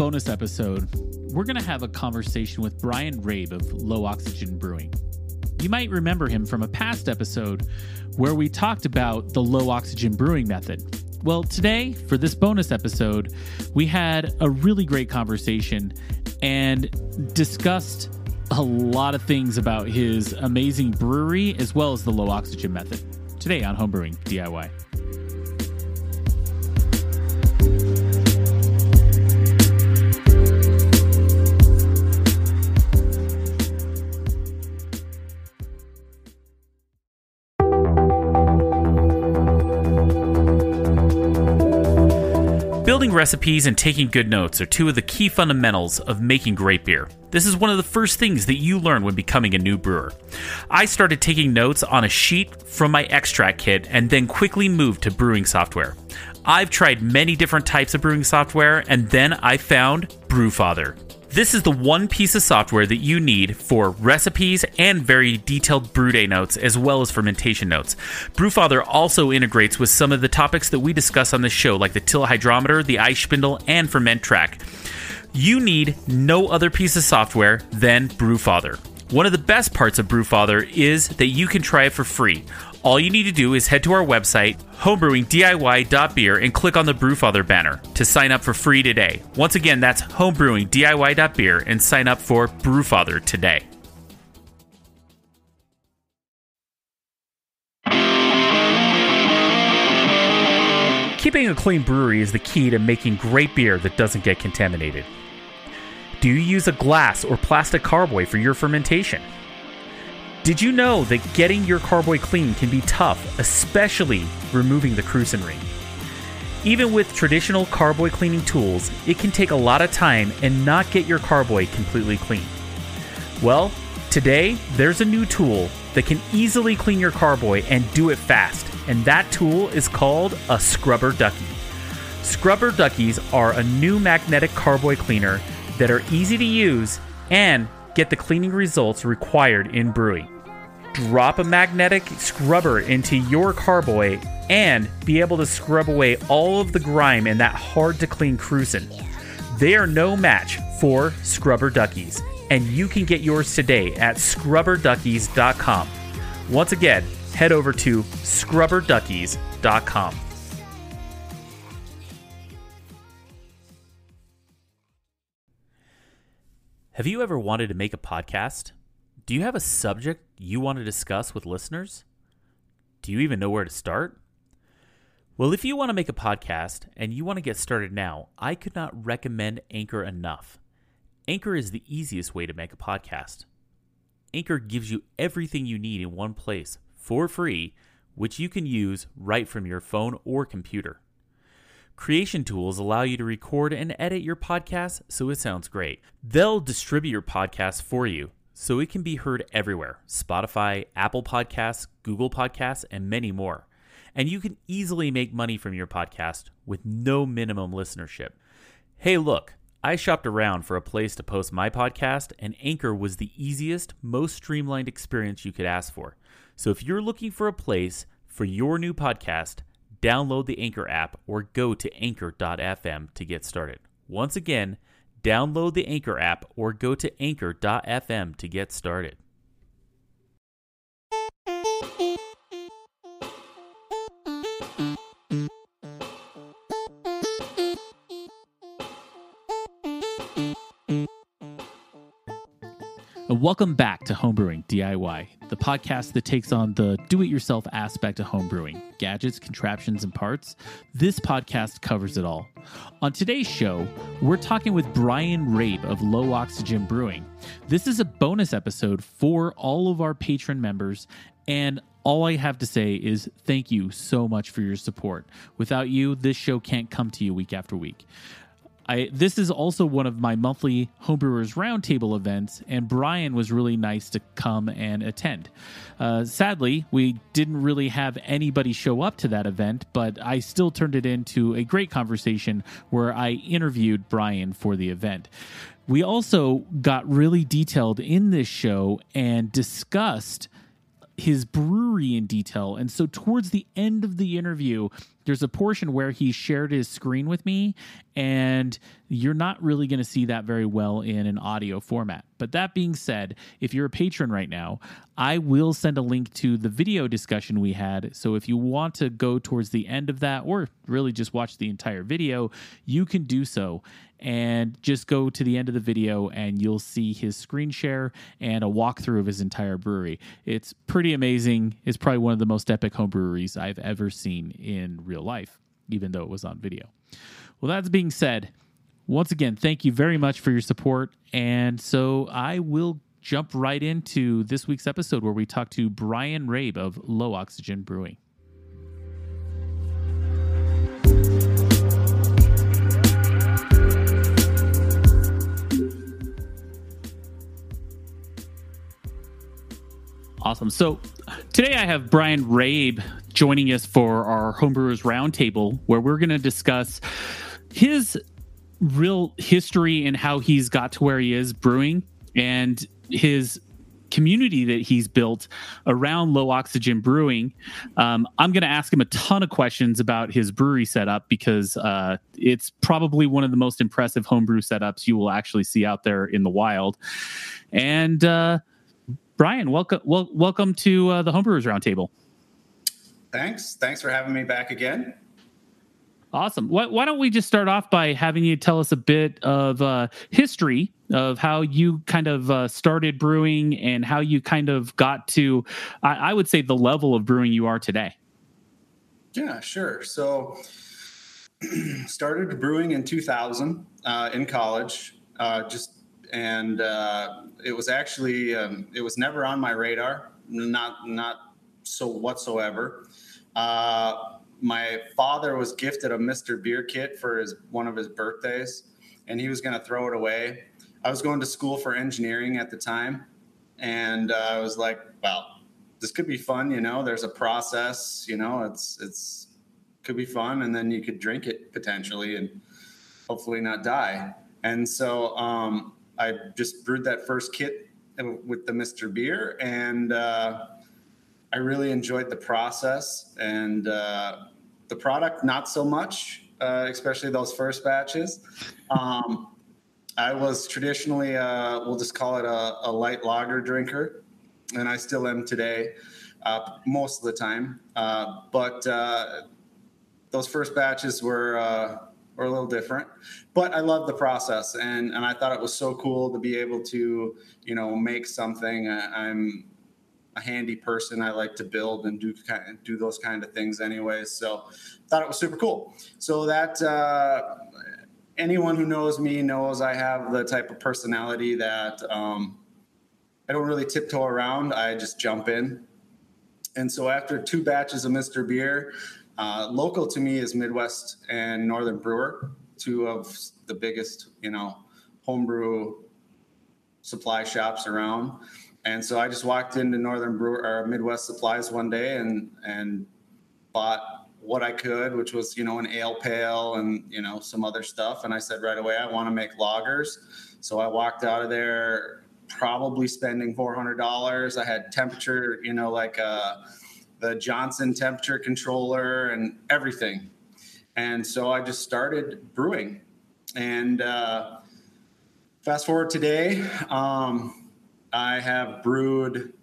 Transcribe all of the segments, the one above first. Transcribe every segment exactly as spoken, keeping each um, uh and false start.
bonus episode, we're going to have a conversation with Brian Rabe of Low Oxygen Brewing. You might remember him from a past episode where we talked about the low oxygen brewing method. Well, today, for this bonus episode, we had a really great conversation and discussed a lot of things about his amazing brewery as well as the low oxygen method. Today on Homebrewing D I Y. Building recipes and taking good notes are two of the key fundamentals of making great beer. This is one of the first things that you learn when becoming a new brewer. I started taking notes on a sheet from my extract kit and then quickly moved to brewing software. I've tried many different types of brewing software and then I found Brewfather. This is the one piece of software that you need for recipes and very detailed brew day notes, as well as fermentation notes. Brewfather also integrates with some of the topics that we discuss on this show, like the Till Hydrometer, the Ice Spindle, and FermentTrack. You need no other piece of software than Brewfather. One of the best parts of Brewfather is that you can try it for free. All you need to do is head to our website, homebrewing D I Y dot beer, and click on the Brewfather banner to sign up for free today. Once again, that's homebrewing D I Y dot beer and sign up for Brewfather today. Keeping a clean brewery is the key to making great beer that doesn't get contaminated. Do you use a glass or plastic carboy for your fermentation? Did you know that getting your carboy clean can be tough, especially removing the crucian ring? Even with traditional carboy cleaning tools, it can take a lot of time and not get your carboy completely clean. Well, today there's a new tool that can easily clean your carboy and do it fast, and that tool is called a Scrubber Ducky. Scrubber Duckies are a new magnetic carboy cleaner that are easy to use and get the cleaning results required in brewing. Drop a magnetic scrubber into your carboy and be able to scrub away all of the grime and that hard to clean crucian. They are no match for Scrubber Duckies, and you can get yours today at scrubber duckies dot com. Once again, head over to scrubber duckies dot com. Have you ever wanted to make a podcast? Do you have a subject you want to discuss with listeners? Do you even know where to start? Well, if you want to make a podcast and you want to get started now, I could not recommend Anchor enough. Anchor is the easiest way to make a podcast. Anchor gives you everything you need in one place for free, which you can use right from your phone or computer. Creation tools allow you to record and edit your podcast so it sounds great. They'll distribute your podcast for you so it can be heard everywhere: Spotify, Apple Podcasts, Google Podcasts, and many more. And you can easily make money from your podcast with no minimum listenership. Hey, look, I shopped around for a place to post my podcast, and Anchor was the easiest, most streamlined experience you could ask for. So if you're looking for a place for your new podcast, download the Anchor app or go to anchor dot f m to get started. Once again, download the Anchor app or go to anchor dot f m to get started. Welcome back to Homebrewing D I Y, the podcast that takes on the do-it-yourself aspect of homebrewing. Gadgets, contraptions, and parts. This podcast covers it all. On today's show, we're talking with Brian Rabe of Low Oxygen Brewing. This is a bonus episode for all of our patron members, and all I have to say is thank you so much for your support. Without you, this show can't come to you week after week. I, this is also one of my monthly Homebrewers Roundtable events, and Brian was really nice to come and attend. Uh, sadly, we didn't really have anybody show up to that event, but I still turned it into a great conversation where I interviewed Brian for the event. We also got really detailed in this show and discussed his brewery in detail. And so towards the end of the interview, there's a portion where he shared his screen with me and you're not really going to see that very well in an audio format. But that being said, if you're a patron right now, I will send a link to the video discussion we had. So if you want to go towards the end of that, or really just watch the entire video, you can do so. And just go to the end of the video and you'll see his screen share and a walkthrough of his entire brewery. It's pretty amazing. It's probably one of the most epic home breweries I've ever seen in real life, even though it was on video. Well, that's being said, once again, thank you very much for your support. And so I will jump right into this week's episode where we talk to Brian Rabe of Low Oxygen Brewing. Awesome. So today I have Brian Rabe joining us for our Homebrewers Roundtable, where we're going to discuss his real history and how he's got to where he is brewing, and his community that he's built around Low Oxygen Brewing. Um, I'm going to ask him a ton of questions about his brewery setup because uh, it's probably one of the most impressive homebrew setups you will actually see out there in the wild. And uh, Brian, welcome, wel- welcome to uh, the Homebrewers Roundtable. Thanks. Thanks for having me back again. Awesome. Why, why don't we just start off by having you tell us a bit of uh, history of how you kind of uh, started brewing and how you kind of got to, I, I would say, the level of brewing you are today. Yeah, sure. So started brewing in two thousand uh, in college, uh, just and uh, it was actually um, it was never on my radar, not not so whatsoever. Uh, my father was gifted a Mister Beer kit for his one of his birthdays, and he was going to throw it away. I was going to school for engineering at the time, and uh, I was like, well, this could be fun, you know, there's a process, you know, it's it's could be fun, and then you could drink it potentially and hopefully not die. And so um, I just brewed that first kit with the Mister Beer, and uh, I really enjoyed the process, and uh, the product not so much, uh, especially those first batches. Um, I was traditionally, uh, we'll just call it a, a light lager drinker, and I still am today, uh, most of the time. Uh, but uh, those first batches were uh, were a little different. But I love the process, and and I thought it was so cool to be able to, you know, make something. I'm a handy person. I like to build and do do those kind of things anyways. So thought it was super cool. So that uh, anyone who knows me knows I have the type of personality that um, I don't really tiptoe around. I just jump in. And so after two batches of Mister Beer, uh, local to me is Midwest and Northern Brewer, two of the biggest, you know, homebrew supply shops around. And so I just walked into Northern Brewer or Midwest Supplies one day and and bought what I could, which was, you know, an ale pail and, you know, some other stuff. And I said right away, I want to make lagers. So I walked out of there probably spending four hundred dollars. I had temperature, you know, like uh, the Johnson temperature controller and everything. And so I just started brewing. And uh, fast forward today, um, I have brewed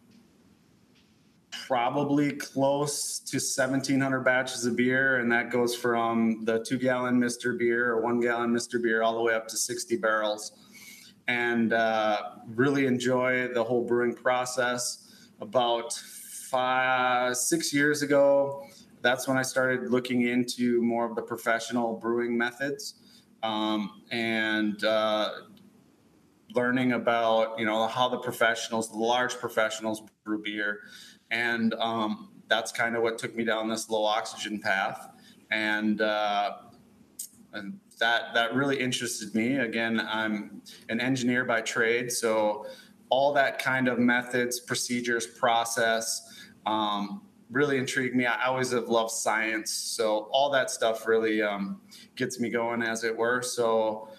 probably close to seventeen hundred batches of beer, and that goes from the two-gallon Mister Beer or one-gallon Mister Beer all the way up to sixty barrels. And uh, really enjoy the whole brewing process. About five, six years ago, that's when I started looking into more of the professional brewing methods um, and uh, learning about, you know, how the professionals, the large professionals brew beer. And um, that's kind of what took me down this low oxygen path. And, uh, and that, that really interested me. Again, I'm an engineer by trade. So all that kind of methods, procedures, process um, really intrigued me. I always have loved science. So all that stuff really um, gets me going, as it were. So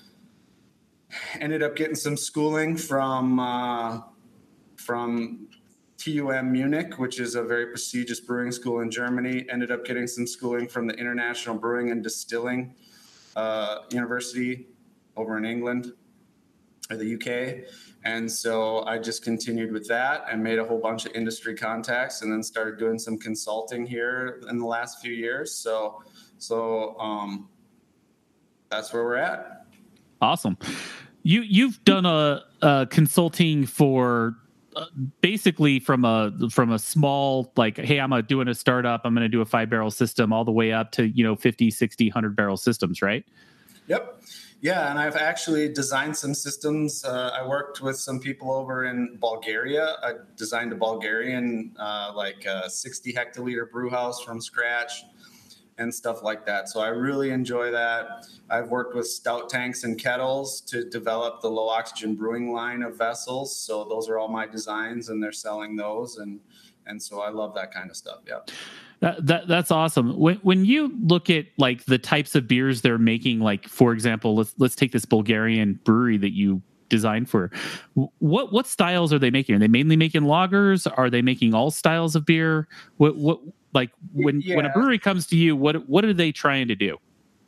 ended up getting some schooling from uh, from T U M Munich, which is a very prestigious brewing school in Germany. Ended up getting some schooling from the International Brewing and Distilling uh, University over in England or the U K. And so I just continued with that and made a whole bunch of industry contacts, and then started doing some consulting here in the last few years. So, so um, that's where we're at. Awesome. You you've done a, a consulting for uh, basically from a from a small, like, hey, I'm a, doing a startup, I'm going to do a five barrel system, all the way up to, you know, fifty, sixty, one hundred barrel systems, right? Yep. Yeah, and I've actually designed some systems. Uh, I worked with some people over in Bulgaria. I designed a Bulgarian uh, like a sixty hectoliter brew house from scratch and stuff like that. So I really enjoy that. I've worked with stout tanks and kettles to develop the low oxygen brewing line of vessels. So those are all my designs, and they're selling those. And and so I love that kind of stuff. Yeah. That, that that's awesome. When when you look at like the types of beers they're making, like for example, let's let's take this Bulgarian brewery that you designed for. What what styles are they making? Are they mainly making lagers? Are they making all styles of beer? What what like when Yeah. when a brewery comes to you, what what are they trying to do?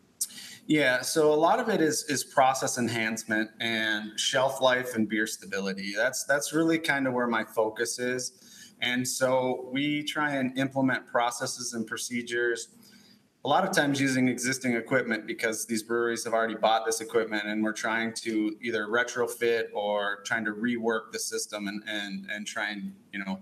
Yeah, so a lot of it is is process enhancement and shelf life and beer stability. That's that's really kind of where my focus is. And so we try and implement processes and procedures, a lot of times using existing equipment, because these breweries have already bought this equipment, and we're trying to either retrofit or trying to rework the system and and and try and, you know,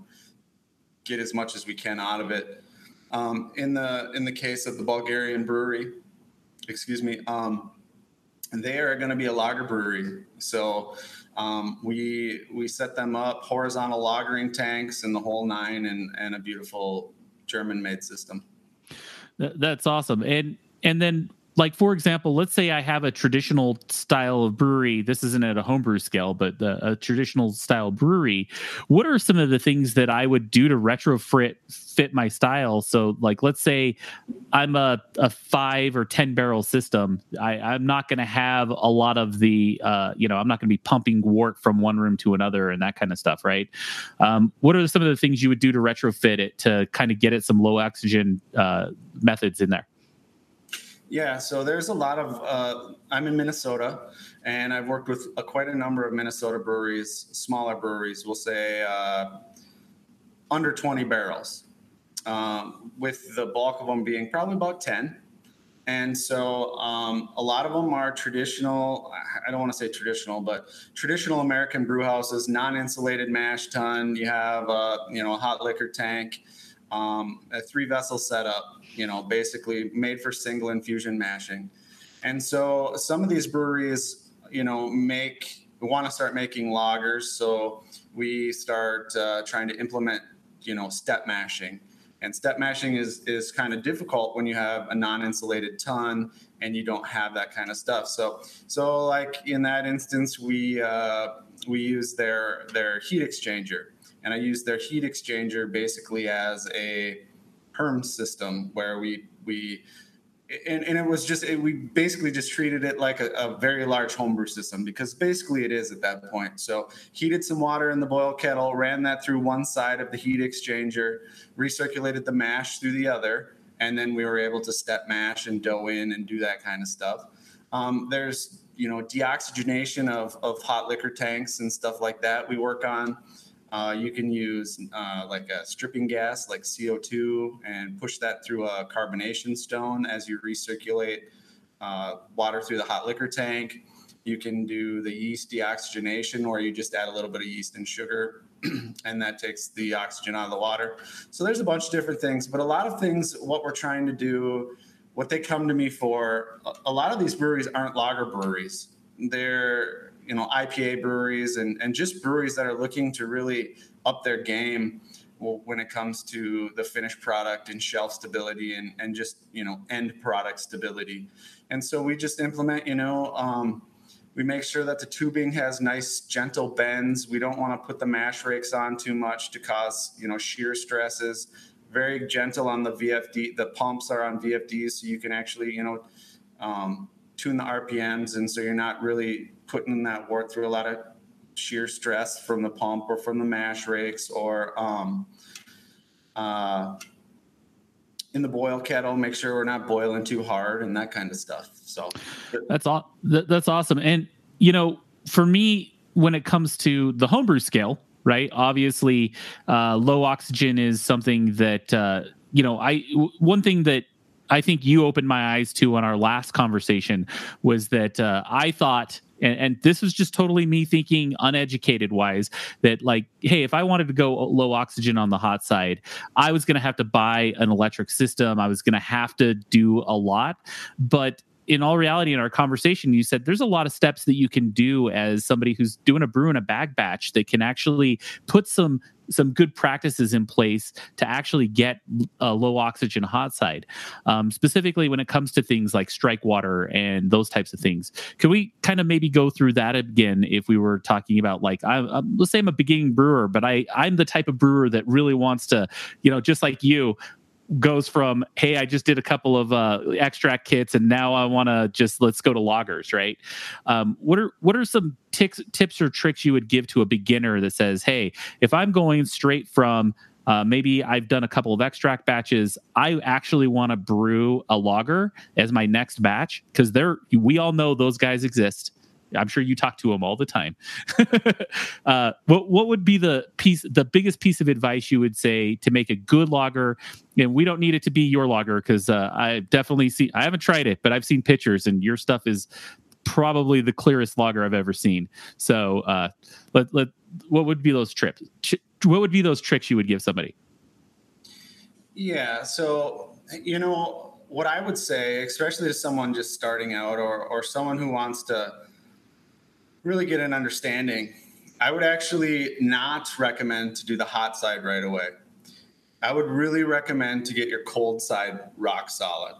get as much as we can out of it. Um, in the in the case of the Bulgarian brewery, excuse me, um, they are going to be a lager brewery. So um, we we set them up horizontal lagering tanks and the whole nine, and and a beautiful German-made system. That's awesome. And and then, like, for example, let's say I have a traditional style of brewery. This isn't at a homebrew scale, but the, a traditional style brewery. What are some of the things that I would do to retrofit fit my style? So, like, let's say I'm a, a five or ten barrel system. I, I'm not going to have a lot of the, uh, you know, I'm not going to be pumping wort from one room to another and that kind of stuff, right? Um, what are some of the things you would do to retrofit it to kind of get it some low oxygen uh, methods in there? Yeah, so there's a lot of, uh, I'm in Minnesota, and I've worked with a, quite a number of Minnesota breweries, smaller breweries, we'll say uh, under twenty barrels, um, with the bulk of them being probably about ten. And so um, a lot of them are traditional, I don't want to say traditional, but traditional American brew houses, non-insulated mash tun. You have a, you know, a hot liquor tank, um, a three vessel setup, you know, basically made for single infusion mashing. And so some of these breweries, you know, make, want to start making lagers. So we start uh, trying to implement, you know, step mashing. And step mashing is is kind of difficult when you have a non-insulated tun and you don't have that kind of stuff. So so like in that instance, we uh, we use their their heat exchanger, and I use their heat exchanger basically as a Herm system where we we and, and it was just it, we basically just treated it like a, a very large homebrew system, because basically it is at that point. So heated some water in the boil kettle, ran that through one side of the heat exchanger, recirculated the mash through the other, and then we were able to step mash and dough in and do that kind of stuff. Um, there's you know deoxygenation of of hot liquor tanks and stuff like that we work on. Uh, you can use uh, like a stripping gas, like C O two, and push that through a carbonation stone as you recirculate uh, water through the hot liquor tank. You can do the yeast deoxygenation, where you just add a little bit of yeast and sugar, and that takes the oxygen out of the water. So there's a bunch of different things, but a lot of things, what we're trying to do, what they come to me for, a lot of these breweries aren't lager breweries. They're you know, I P A breweries and, and just breweries that are looking to really up their game when it comes to the finished product and shelf stability and, and just, you know, end product stability. And so we just implement, you know, um, we make sure that the tubing has nice, gentle bends. We don't want to put the mash rakes on too much to cause, you know, shear stresses. Very gentle on the V F D. The pumps are on V F Ds, so you can actually, you know, um, tune the R P Ms, and so you're not really putting that wort through a lot of shear stress from the pump or from the mash rakes or um, uh, in the boil kettle, make sure we're not boiling too hard and that kind of stuff. So that's all. That's awesome. And, you know, for me, when it comes to the homebrew scale, right, obviously uh, low oxygen is something that, uh, you know, I, w- one thing that I think you opened my eyes to on our last conversation was that uh, I thought, and, and this was just totally me thinking uneducated wise, that like, hey, if I wanted to go low oxygen on the hot side, I was going to have to buy an electric system. I was going to have to do a lot. But in all reality, in our conversation, you said there's a lot of steps that you can do as somebody who's doing a brew in a bag batch that can actually put some some good practices in place to actually get a low oxygen hot side, um, specifically when it comes to things like strike water and those types of things. Can we kind of maybe go through that again if we were talking about like, I, I, let's say I'm a beginning brewer, but I, I'm the type of brewer that really wants to, you know, just like you, goes from, hey, I just did a couple of uh, extract kits and now I want to just, let's go to lagers, right? Um, what are what are some tics, tips or tricks you would give to a beginner that says, hey, if I'm going straight from, uh, maybe I've done a couple of extract batches, I actually want to brew a lager as my next batch, because they're, we all know those guys exist. I'm sure you talk to them all the time. uh, what what would be the piece, the biggest piece of advice you would say to make a good lager? And we don't need it to be your lager, because uh, I definitely see, I haven't tried it, but I've seen pictures, and your stuff is probably the clearest lager I've ever seen. So, uh, let let what would be those trips? What would be those tricks you would give somebody? Yeah. So, you know, what I would say, especially to someone just starting out, or or someone who wants to really get an understanding, I would actually not recommend to do the hot side right away. I would really recommend to get your cold side rock solid.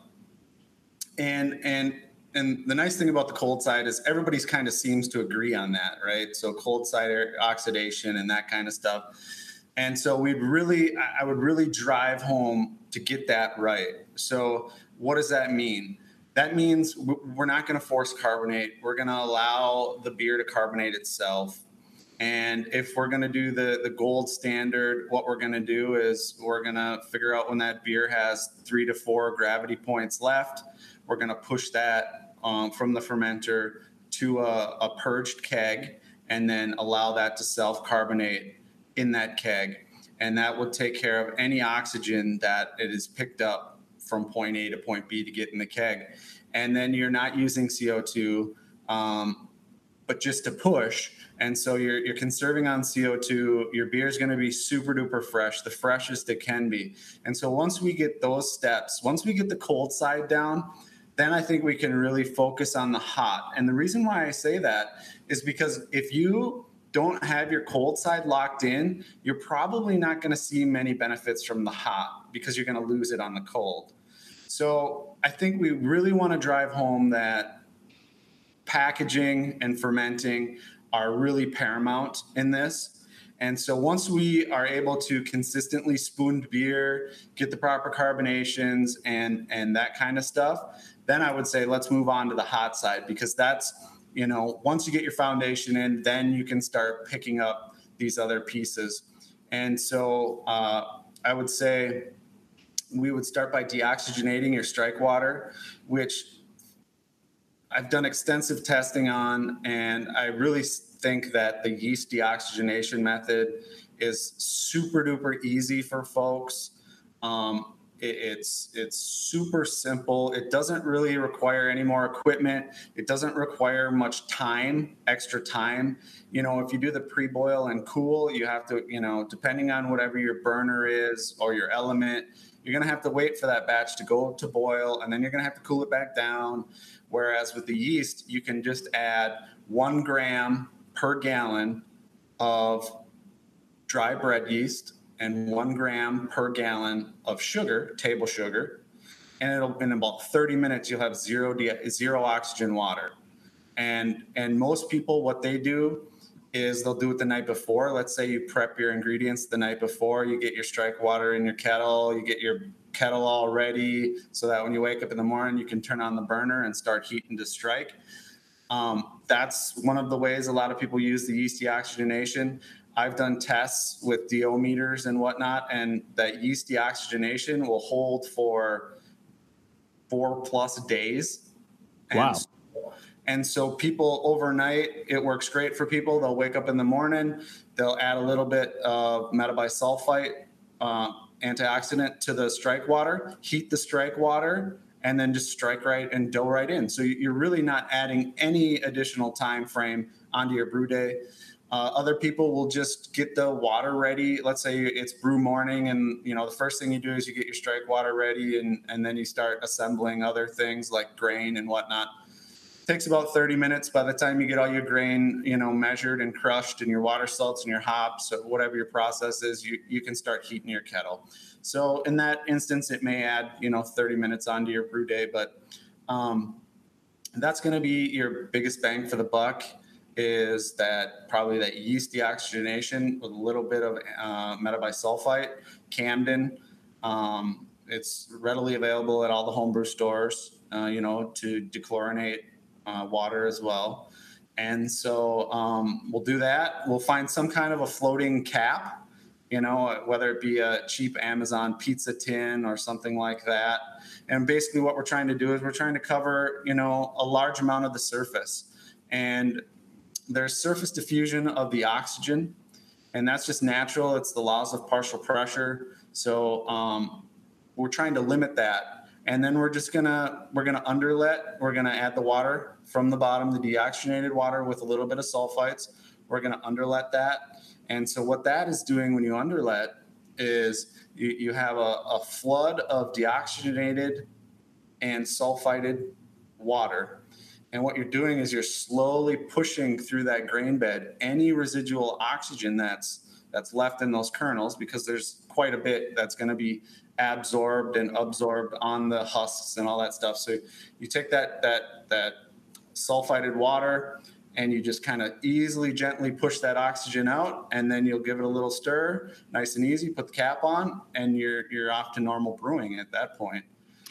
And and and the nice thing about the cold side is everybody's kind of seems to agree on that, right? So cold side oxidation and that kind of stuff. And so we'd really, I would really drive home to get that right. So what does that mean? That means we're not going to force carbonate. We're going to allow the beer to carbonate itself. And if we're going to do the, the gold standard, what we're going to do is we're going to figure out when that beer has three to four gravity points left. We're going to push that um, from the fermenter to a, a purged keg, and then allow that to self-carbonate in that keg. And that will take care of any oxygen that it is picked up from point A to point B to get in the keg. And then you're not using C O two, um, but just to push. And so you're, you're conserving on C O two. Your beer is going to be super duper fresh, the freshest it can be. And so once we get those steps, once we get the cold side down, then I think we can really focus on the hot. And the reason why I say that is because if you don't have your cold side locked in, you're probably not going to see many benefits from the hot, because you're going to lose it on the cold. So I think we really want to drive home that packaging and fermenting are really paramount in this. And so once we are able to consistently spoon beer, get the proper carbonations and, and that kind of stuff, then I would say let's move on to the hot side, because that's, you know, once you get your foundation in, then you can start picking up these other pieces. And so uh, I would say we would start by deoxygenating your strike water, which I've done extensive testing on, and I really think that the yeast deoxygenation method is super duper easy for folks. Um, it, it's it's super simple. It doesn't really require any more equipment. It doesn't require much time, extra time. You know, if you do the pre-boil and cool, you have to, you know, depending on whatever your burner is or your element, you're going to have to wait for that batch to go to boil, and then you're going to have to cool it back down. Whereas with the yeast, you can just add one gram per gallon of dry bread yeast and one gram per gallon of sugar, table sugar. And it'll, in about thirty minutes, you'll have zero, zero oxygen water. And, and most people, what they do is they'll do it the night before. Let's say you prep your ingredients the night before, you get your strike water in your kettle, you get your kettle all ready so that when you wake up in the morning, you can turn on the burner and start heating to strike. Um, that's one of the ways a lot of people use the yeast deoxygenation. I've done tests with D O meters and whatnot, and that yeast deoxygenation will hold for four plus days. Wow. And And so people overnight, it works great for people. They'll wake up in the morning, they'll add a little bit of metabisulfite uh, antioxidant to the strike water, heat the strike water, and then just strike right and dough right in. So you're really not adding any additional time frame onto your brew day. Uh, other people will just get the water ready. Let's say it's brew morning, and you know the first thing you do is you get your strike water ready, and, and then you start assembling other things like grain and whatnot. Takes about thirty minutes. By the time you get all your grain, you know, measured and crushed, and your water salts and your hops, or whatever your process is, you, you can start heating your kettle. So in that instance, it may add, you know, thirty minutes onto your brew day, but um, that's going to be your biggest bang for the buck, is that probably that yeast deoxygenation with a little bit of uh, metabisulfite, Camden. Um, it's readily available at all the homebrew stores, uh, you know, to dechlorinate Uh, water as well. And so um, we'll do that. We'll find some kind of a floating cap, you know, whether it be a cheap Amazon pizza tin or something like that. And basically what we're trying to do is we're trying to cover, you know, a large amount of the surface. And there's surface diffusion of the oxygen, and that's just natural. It's the laws of partial pressure. So um, we're trying to limit that. And then we're just gonna, we're gonna underlet, we're gonna add the water from the bottom, the deoxygenated water with a little bit of sulfites. We're gonna underlet that. And so what that is doing when you underlet is you, you have a, a flood of deoxygenated and sulfited water. And what you're doing is you're slowly pushing through that grain bed any residual oxygen that's that's left in those kernels, because there's quite a bit that's gonna be absorbed and absorbed on the husks and all that stuff. So you take that that that sulfited water and you just kind of easily, gently push that oxygen out, and then you'll give it a little stir, nice and easy, put the cap on, and you're you're off to normal brewing at that point.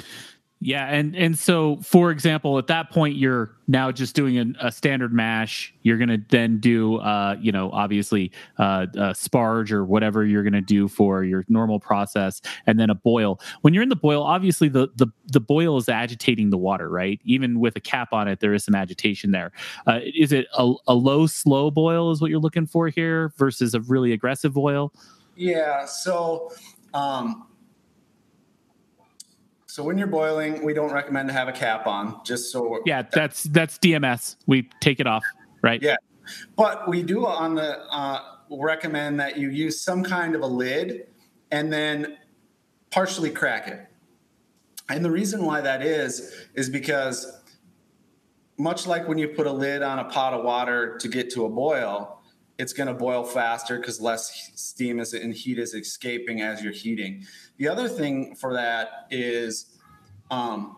Yeah, and and so, for example, at that point, you're now just doing a, a standard mash. You're going to then do, uh, you know, obviously uh, a sparge or whatever you're going to do for your normal process, and then a boil. When you're in the boil, obviously the the the boil is agitating the water, right? Even with a cap on it, there is some agitation there. Uh, is it a, a low, slow boil is what you're looking for here versus a really aggressive boil? Yeah. So. Um, So when you're boiling, we don't recommend to have a cap on, just so. Yeah, that's that's D M S. We take it off, right? Yeah, but we do on the uh, recommend that you use some kind of a lid and then partially crack it. And the reason why that is is because much like when you put a lid on a pot of water to get to a boil, it's going to boil faster because less steam is and heat is escaping as you're heating. The other thing for that is um,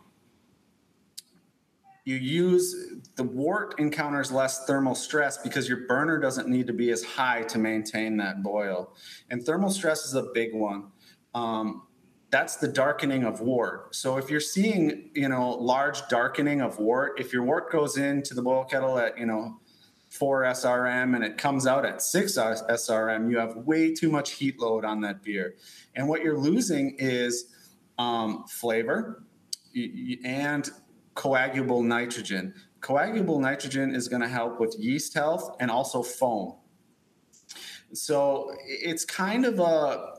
you use the wort encounters less thermal stress because your burner doesn't need to be as high to maintain that boil. And thermal stress is a big one. Um, that's the darkening of wort. So if you're seeing, you know, large darkening of wort, if your wort goes into the boil kettle at, you know, four S R M and it comes out at six S R M, you have way too much heat load on that beer. And what you're losing is um, flavor and coagulable nitrogen. Coagulable nitrogen is going to help with yeast health and also foam. So it's kind of a,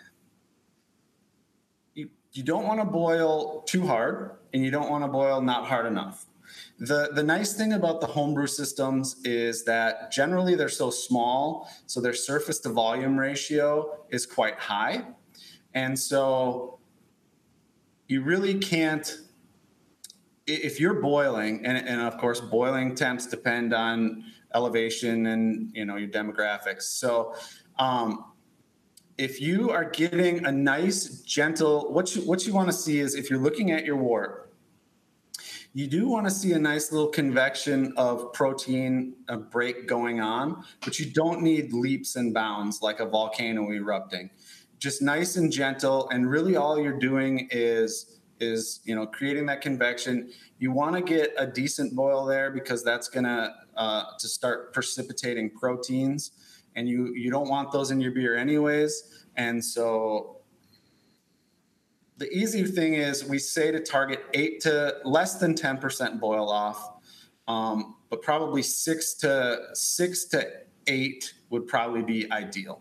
you, you don't want to boil too hard and you don't want to boil not hard enough. The the nice thing about the homebrew systems is that generally they're so small, so their surface to volume ratio is quite high. And so you really can't, if you're boiling, and, and of course boiling temps depend on elevation and, you know, your demographics. So um, if you are getting a nice, gentle, what you, what you want to see is if you're looking at your wort, you do want to see a nice little convection of protein a break going on, but you don't need leaps and bounds like a volcano erupting. Just nice and gentle, and really all you're doing is is you know creating that convection. You want to get a decent boil there because that's gonna uh, to start precipitating proteins, and you you don't want those in your beer anyways. And so the easy thing is we say to target eight to less than ten percent boil off, um, but probably six to six to eight would probably be ideal.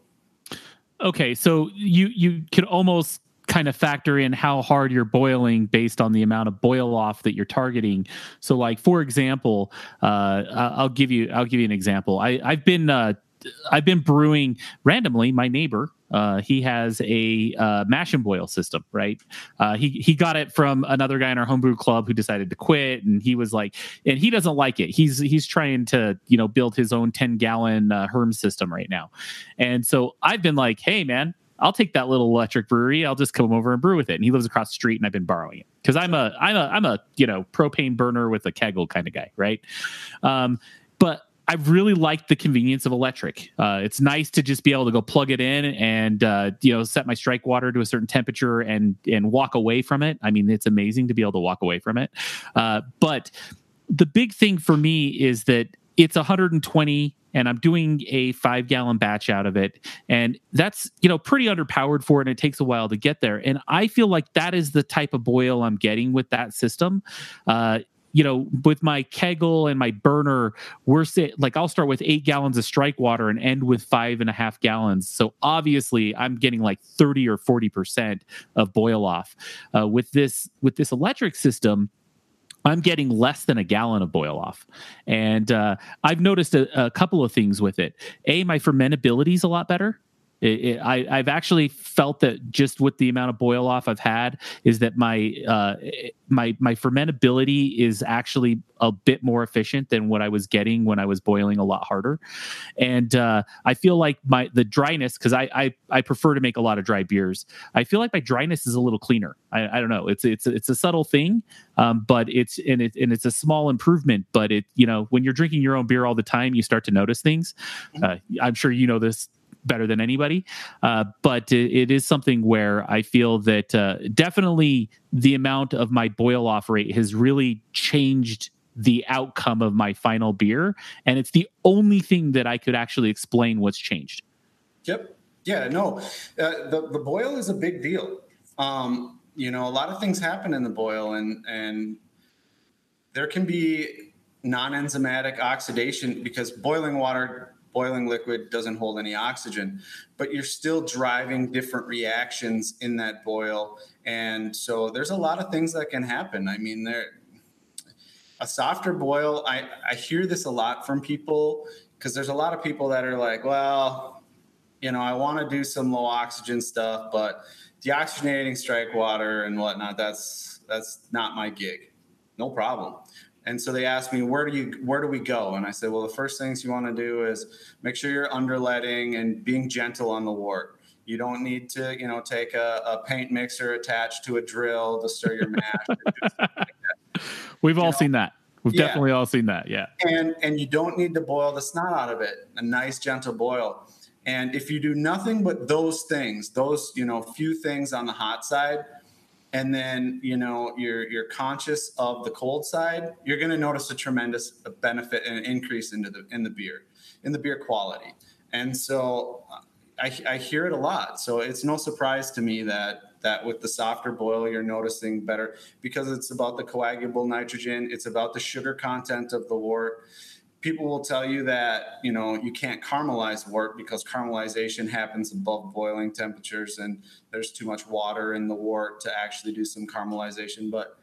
Okay, so you you could almost kind of factor in how hard you're boiling based on the amount of boil off that you're targeting. So, like for example, uh, I'll give you I'll give you an example. I I've been uh, I've been brewing randomly. My neighbor, uh, he has a uh, mash and boil system, right? Uh, he he got it from another guy in our homebrew club who decided to quit, and he was like, and he doesn't like it. He's he's trying to you know build his own ten gallon uh, Herm system right now, and so I've been like, hey man, I'll take that little electric brewery. I'll just come over and brew with it. And he lives across the street, and I've been borrowing it because I'm a I'm a I'm a you know propane burner with a kegel kind of guy, right? Um, but I really like the convenience of electric. Uh, it's nice to just be able to go plug it in and uh, you know set my strike water to a certain temperature and and walk away from it. I mean, it's amazing to be able to walk away from it. Uh, but the big thing for me is that it's one hundred twenty, and I'm doing a five gallon batch out of it, and that's you know pretty underpowered for it, and it takes a while to get there. And I feel like that is the type of boil I'm getting with that system. Uh, You know, with my kegel and my burner, we're say, like I'll start with eight gallons of strike water and end with five and a half gallons. So obviously, I'm getting like thirty or forty percent of boil off. Uh, with this with this electric system, I'm getting less than a gallon of boil off, and uh, I've noticed a, a couple of things with it. A, my fermentability is a lot better. It, it, I, I've actually felt that just with the amount of boil off I've had, is that my uh, my my fermentability is actually a bit more efficient than what I was getting when I was boiling a lot harder, and uh, I feel like my the dryness, because I, I I prefer to make a lot of dry beers. I feel like my dryness is a little cleaner. I, I don't know. It's it's it's a subtle thing, um, but it's and it and it's a small improvement. But it you know when you're drinking your own beer all the time, you start to notice things. Uh, I'm sure you know this better than anybody. Uh, but it, it is something where I feel that uh, definitely the amount of my boil off rate has really changed the outcome of my final beer. And it's the only thing that I could actually explain what's changed. Yep. Yeah, no, uh, the, the boil is a big deal. Um, you know, a lot of things happen in the boil, and, and there can be non-enzymatic oxidation because boiling water boiling liquid doesn't hold any oxygen, but you're still driving different reactions in that boil. And so there's a lot of things that can happen. I mean, there, a softer boil, I, I hear this a lot from people because there's a lot of people that are like, well, you know, I want to do some low oxygen stuff, but deoxygenating strike water and whatnot, that's, that's not my gig. No problem. And so they asked me, where do you, where do we go? And I said, well, the first things you want to do is make sure you're underletting and being gentle on the wort. You don't need to, you know, take a, a paint mixer attached to a drill to stir your mash. Like We've you all know? seen that. We've Yeah. definitely all seen that. Yeah. And, and you don't need to boil the snot out of it. A nice, gentle boil. And if you do nothing but those things, those, you know, few things on the hot side, and then, you know, you're you're conscious of the cold side, you're going to notice a tremendous benefit and an increase into the in the beer, in the beer quality. And so I, I hear it a lot. So it's no surprise to me that that with the softer boil, you're noticing better because it's about the coagulable nitrogen. It's about the sugar content of the wort. People will tell you that, you know, you can't caramelize wort because caramelization happens above boiling temperatures and there's too much water in the wort to actually do some caramelization. But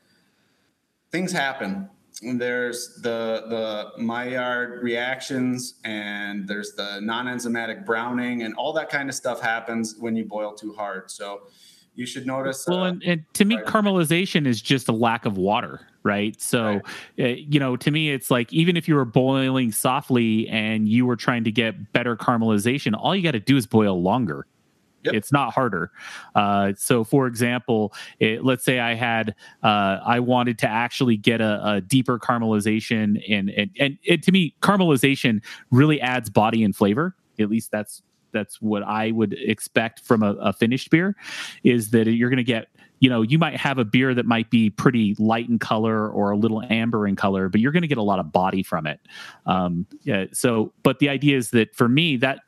things happen. And there's the the Maillard reactions and there's the non-enzymatic browning and all that kind of stuff happens when you boil too hard. So you should notice. Well, uh, and, and to me, caramelization is just a lack of water, right? So, right. Uh, you know, to me, it's like even if you were boiling softly and you were trying to get better caramelization, all you got to do is boil longer. Yep. It's not harder. Uh, so, for example, it, let's say I had, uh, I wanted to actually get a, a deeper caramelization, and and and it, to me, caramelization really adds body and flavor. At least that's. That's what I would expect from a, a finished beer, is that you're going to get, you know, you might have a beer that might be pretty light in color or a little amber in color, but you're going to get a lot of body from it. Um, yeah. So, but the idea is that for me, that, that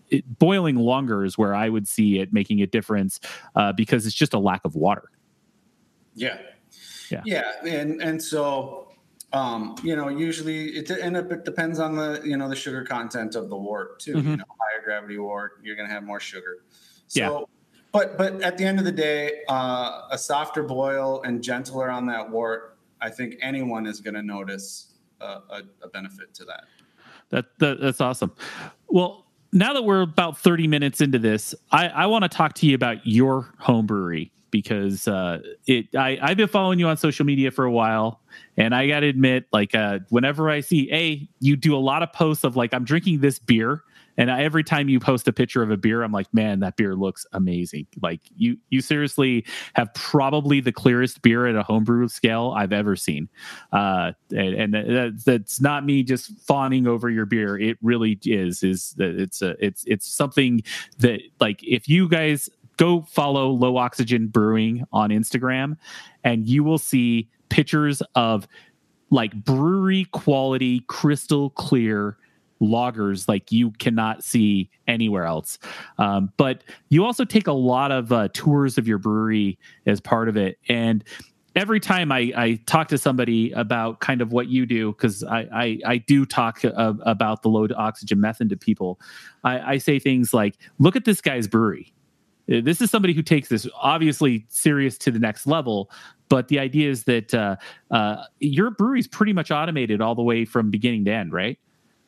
it, boiling longer is where I would see it making a difference uh, because it's just a lack of water. Yeah. Yeah. Yeah. And, and so, um, you know, usually it, and it depends on the, you know, the sugar content of the wort too. Mm-hmm. You know, higher gravity wort, you're going to have more sugar. So, Yeah. but, but at the end of the day, uh, a softer boil and gentler on that wort, I think anyone is going to notice a, a, a benefit to that. That, that that's awesome. Well, now that we're about thirty minutes into this, I, I want to talk to you about your home brewery because uh, it I, I've been following you on social media for a while, and I got to admit, like uh, whenever I see, a you do a lot of posts of like I'm drinking this beer, and I, every time you post a picture of a beer, I'm like, man, that beer looks amazing. Like you you seriously have probably the clearest beer at a homebrew scale I've ever seen, uh, and, and that, that's not me just fawning over your beer. It really is. Is that it's a it's it's something that like if you guys go follow Low Oxygen Brewing on Instagram, and you will see pictures of like brewery quality, crystal clear lagers like you cannot see anywhere else. Um, but you also take a lot of uh, tours of your brewery as part of it. And every time I, I talk to somebody about kind of what you do, because I, I, I do talk uh, about the low oxygen method to people, I, I say things like, look at this guy's brewery. This is somebody who takes this obviously serious to the next level, but the idea is that uh, uh, your brewery is pretty much automated all the way from beginning to end, right?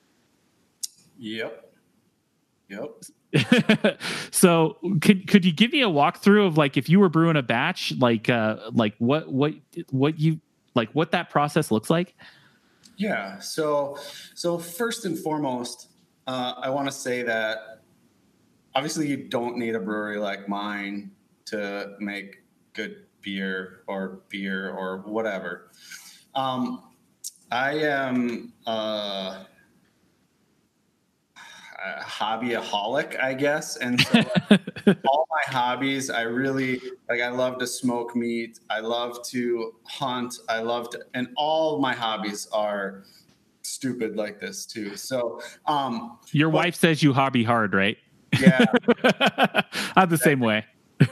Yep. Yep. So could could you give me a walkthrough of like if you were brewing a batch, like uh, like what what what you like what that process looks like? Yeah. So so first and foremost, uh, I want to say that. Obviously, you don't need a brewery like mine to make good beer or beer or whatever. Um, I am uh, a hobbyaholic, I guess. And so all my hobbies, I really like, I love to smoke meat. I love to hunt. I love to, and all my hobbies are stupid like this too. So um, your but, wife says you hobby hard, right? Yeah. I'm the same way.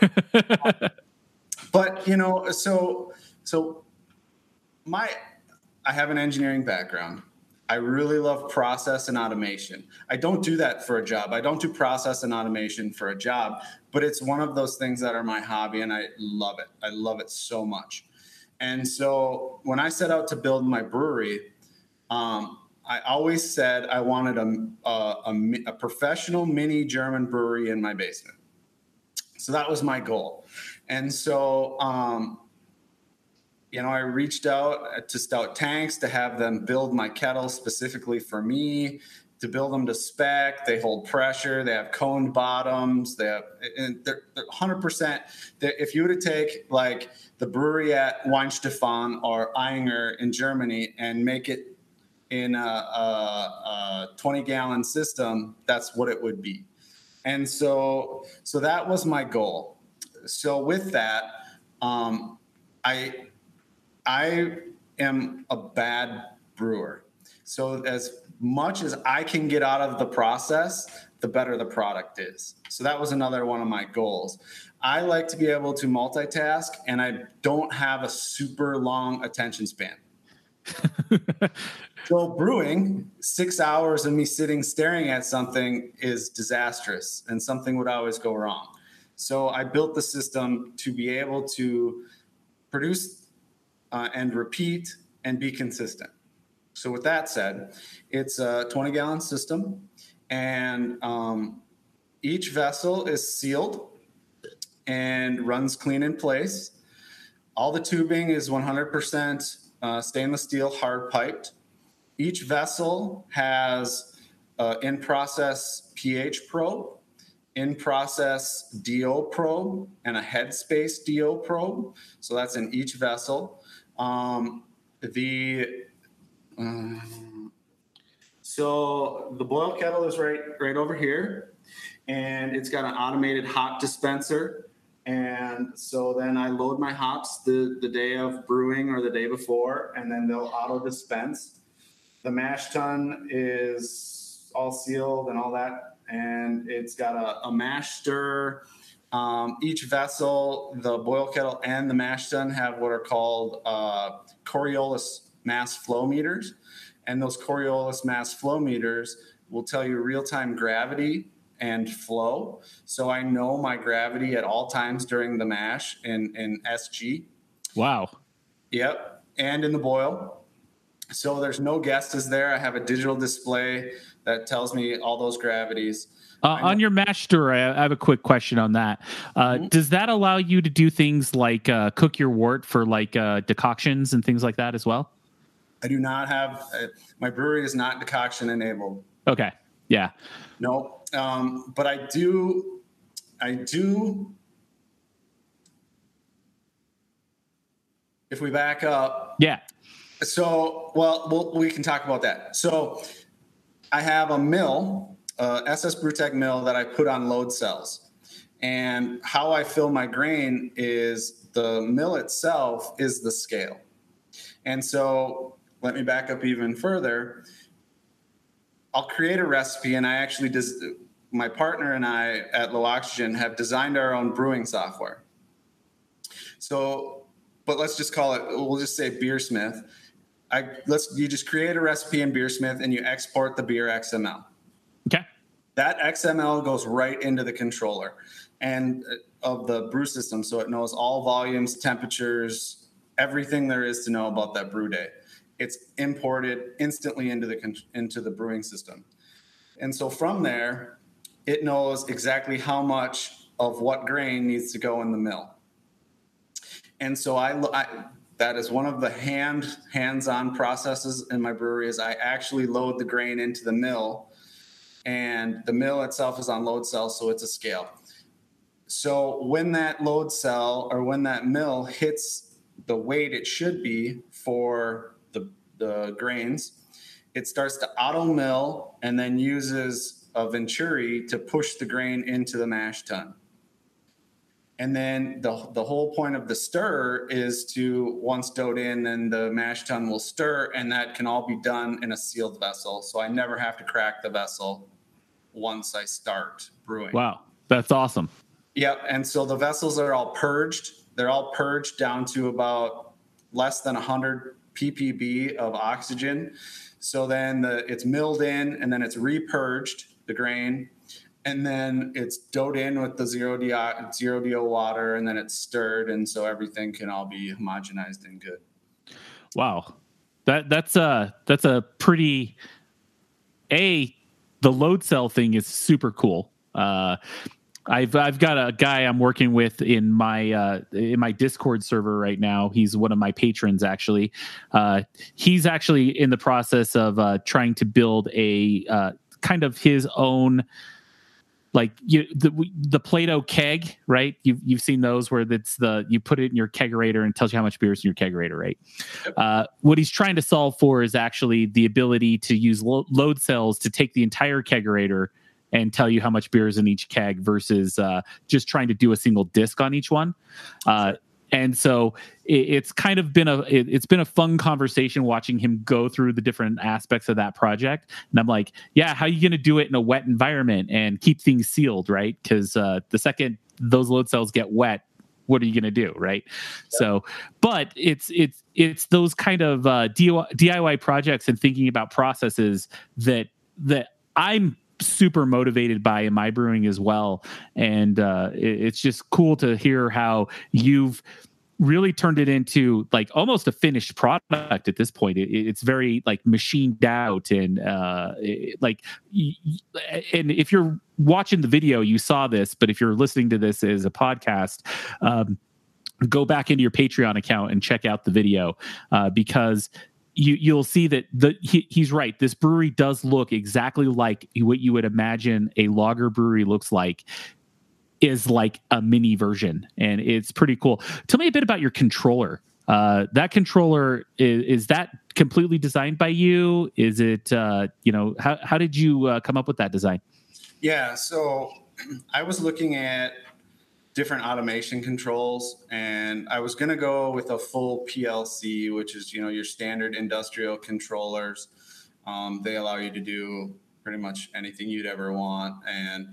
But, you know, so, so my, I have an engineering background. I really love process and automation. I don't do that for a job. I don't do process and automation for a job, but it's one of those things that are my hobby and I love it. I love it so much. And so when I set out to build my brewery, um, I always said I wanted a, a, a, a professional mini German brewery in my basement. So that was my goal. And so, um, you know, I reached out to Stout Tanks to have them build my kettles specifically for me, to build them to spec. They hold pressure. They have coned bottoms. They have, and they're, they're one hundred percent. If you were to take like the brewery at Weinstefan or Eyinger in Germany and make it in a, a, a twenty gallon system, that's what it would be. And so, so that was my goal. So with that, um, I, I am a bad brewer. So as much as I can get out of the process, the better the product is. So that was another one of my goals. I like to be able to multitask, and I don't have a super long attention span. So brewing, six hours of me sitting staring at something is disastrous, and something would always go wrong. So I built the system to be able to produce uh, and repeat and be consistent. So with that said, it's a twenty gallon system, and um, each vessel is sealed and runs clean in place. All the tubing is one hundred percent uh, stainless steel hard piped. Each vessel has an in-process pH probe, in-process D O probe, and a headspace D O probe. So that's in each vessel. Um, the um, so the boil kettle is right right over here, and it's got an automated hop dispenser. And so then I load my hops the, the day of brewing or the day before, and then they'll auto dispense. The mash tun is all sealed and all that. And it's got a, a mash stir. Um, each vessel, the boil kettle and the mash tun, have what are called uh, Coriolis mass flow meters. And those Coriolis mass flow meters will tell you real-time gravity and flow. So I know my gravity at all times during the mash in, in S G. Wow. Yep. And in the boil. So there's no guesses there. I have a digital display that tells me all those gravities. Uh, on your mash stir, I have a quick question on that. Uh, mm-hmm. Does that allow you to do things like uh, cook your wort for like uh, decoctions and things like that as well? I do not have, uh, my brewery is not decoction enabled. Okay. Yeah. No. Um, but I do, I do, if we back up. Yeah. So, well, well, we can talk about that. So I have a mill, uh, S S Brewtech mill that I put on load cells. And how I fill my grain is the mill itself is the scale. And so let me back up even further. I'll create a recipe, and I actually, des- my partner and I at Low Oxygen have designed our own brewing software. So, but let's just call it, we'll just say Beersmith. I let's you just create a recipe in Beersmith and you export the beer X M L. Okay. That X M L goes right into the controller and of the brew system, so it knows all volumes, temperatures, everything there is to know about that brew day. It's imported instantly into the into the brewing system. And so from there, it knows exactly how much of what grain needs to go in the mill. And so I, I that is one of the hand hands-on processes in my brewery is I actually load the grain into the mill, and the mill itself is on load cell, so it's a scale. So when that load cell or when that mill hits the weight it should be for the, the grains, it starts to auto mill and then uses a Venturi to push the grain into the mash tun. And then the the whole point of the stir is to, once doughed in, then the mash tun will stir, and that can all be done in a sealed vessel. So I never have to crack the vessel once I start brewing. Wow, that's awesome. Yep, and so the vessels are all purged. They're all purged down to about less than one hundred P P B of oxygen. So then the, it's milled in, and then it's repurged, the grain. And then it's doughed in with the zero D O, zero D O water, and then it's stirred, and so everything can all be homogenized and good. Wow, that that's a that's a pretty a the load cell thing is super cool. Uh, I've I've got a guy I'm working with in my uh, in my Discord server right now. He's one of my patrons, actually. Uh, he's actually in the process of uh, trying to build a uh, kind of his own. Like you, the the Play-Doh keg, right? You've you've seen those where it's the you put it in your kegerator and it tells you how much beer is in your kegerator, right? Yep. Uh, what he's trying to solve for is actually the ability to use lo- load cells to take the entire kegerator and tell you how much beer is in each keg versus uh, just trying to do a single disc on each one. Uh, And so it, it's kind of been a it, it's been a fun conversation watching him go through the different aspects of that project. And I'm like, yeah, how are you going to do it in a wet environment and keep things sealed, right? Because uh, the second those load cells get wet, what are you going to do, right? Yep. So, but it's it's it's those kind of uh, D I Y projects and thinking about processes that that I'm super motivated by in my brewing as well. And uh, it, it's just cool to hear how you've really turned it into like almost a finished product at this point. It, it's very like machined out and uh, it, like, and if you're watching the video, you saw this, but if you're listening to this as a podcast, um, go back into your Patreon account and check out the video uh, because You, you'll see that the he, he's right. This brewery does look exactly like what you would imagine a lager brewery looks like, is like a mini version, and it's pretty cool. Tell me a bit about your controller. Uh, that controller is, is that completely designed by you? Is it uh, you know how how did you uh, come up with that design? Yeah, so I was looking at different automation controls, and I was going to go with a full P L C, which is, you know, your standard industrial controllers. Um, they allow you to do pretty much anything you'd ever want. And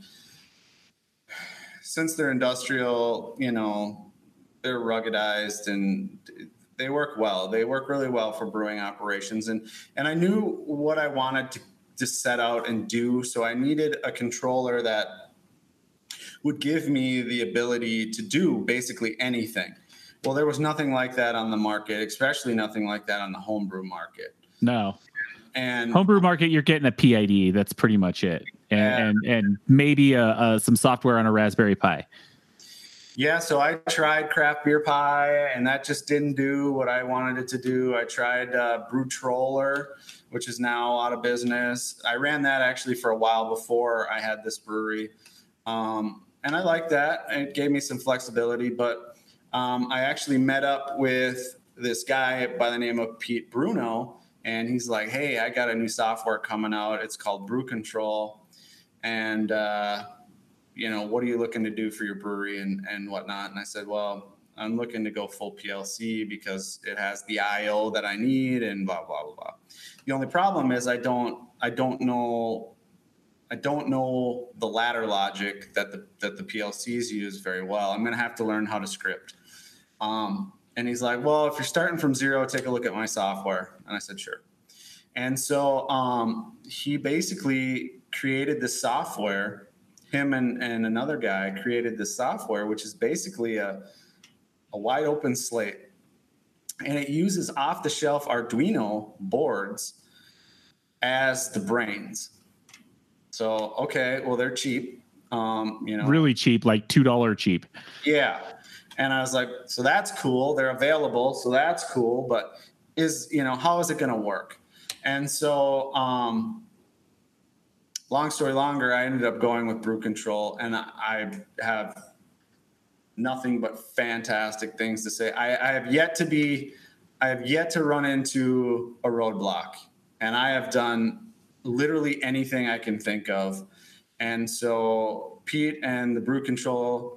since they're industrial, you know, they're ruggedized and they work well. They work really well for brewing operations. And, and I knew what I wanted to, to set out and do. So I needed a controller that would give me the ability to do basically anything. Well, there was nothing like that on the market, especially nothing like that on the homebrew market. No. And homebrew market, you're getting a P I D. That's pretty much it. And yeah. and, and maybe a, a, some software on a Raspberry Pi. Yeah, so I tried Craft Beer Pie, and that just didn't do what I wanted it to do. I tried uh, Brewtroller, which is now out of business. I ran that actually for a while before I had this brewery. Um, and I liked that. It gave me some flexibility, but um, I actually met up with this guy by the name of Pete Bruno, and he's like, hey, I got a new software coming out. It's called Brew Control. And, uh, you know, what are you looking to do for your brewery and, and whatnot? And I said, well, I'm looking to go full P L C because it has the I O that I need and blah, blah, blah, blah. The only problem is I don't, I don't know, I don't know the ladder logic that the, that the P L Cs use very well. I'm going to have to learn how to script. Um, and he's like, well, if you're starting from zero, take a look at my software. And I said, sure. And so um, he basically created this software. Him and, and another guy created this software, which is basically a, a wide open slate. And it uses off-the-shelf Arduino boards as the brains. So, okay, well, they're cheap. Um, you know, really cheap, like two dollars cheap. Yeah. And I was like, so that's cool. They're available. So that's cool. But is, you know, how is it going to work? And so, um, long story longer, I ended up going with Brew Control, and I have nothing but fantastic things to say. I, I have yet to be, I have yet to run into a roadblock, and I have done literally anything I can think of. And so Pete and the Brew Control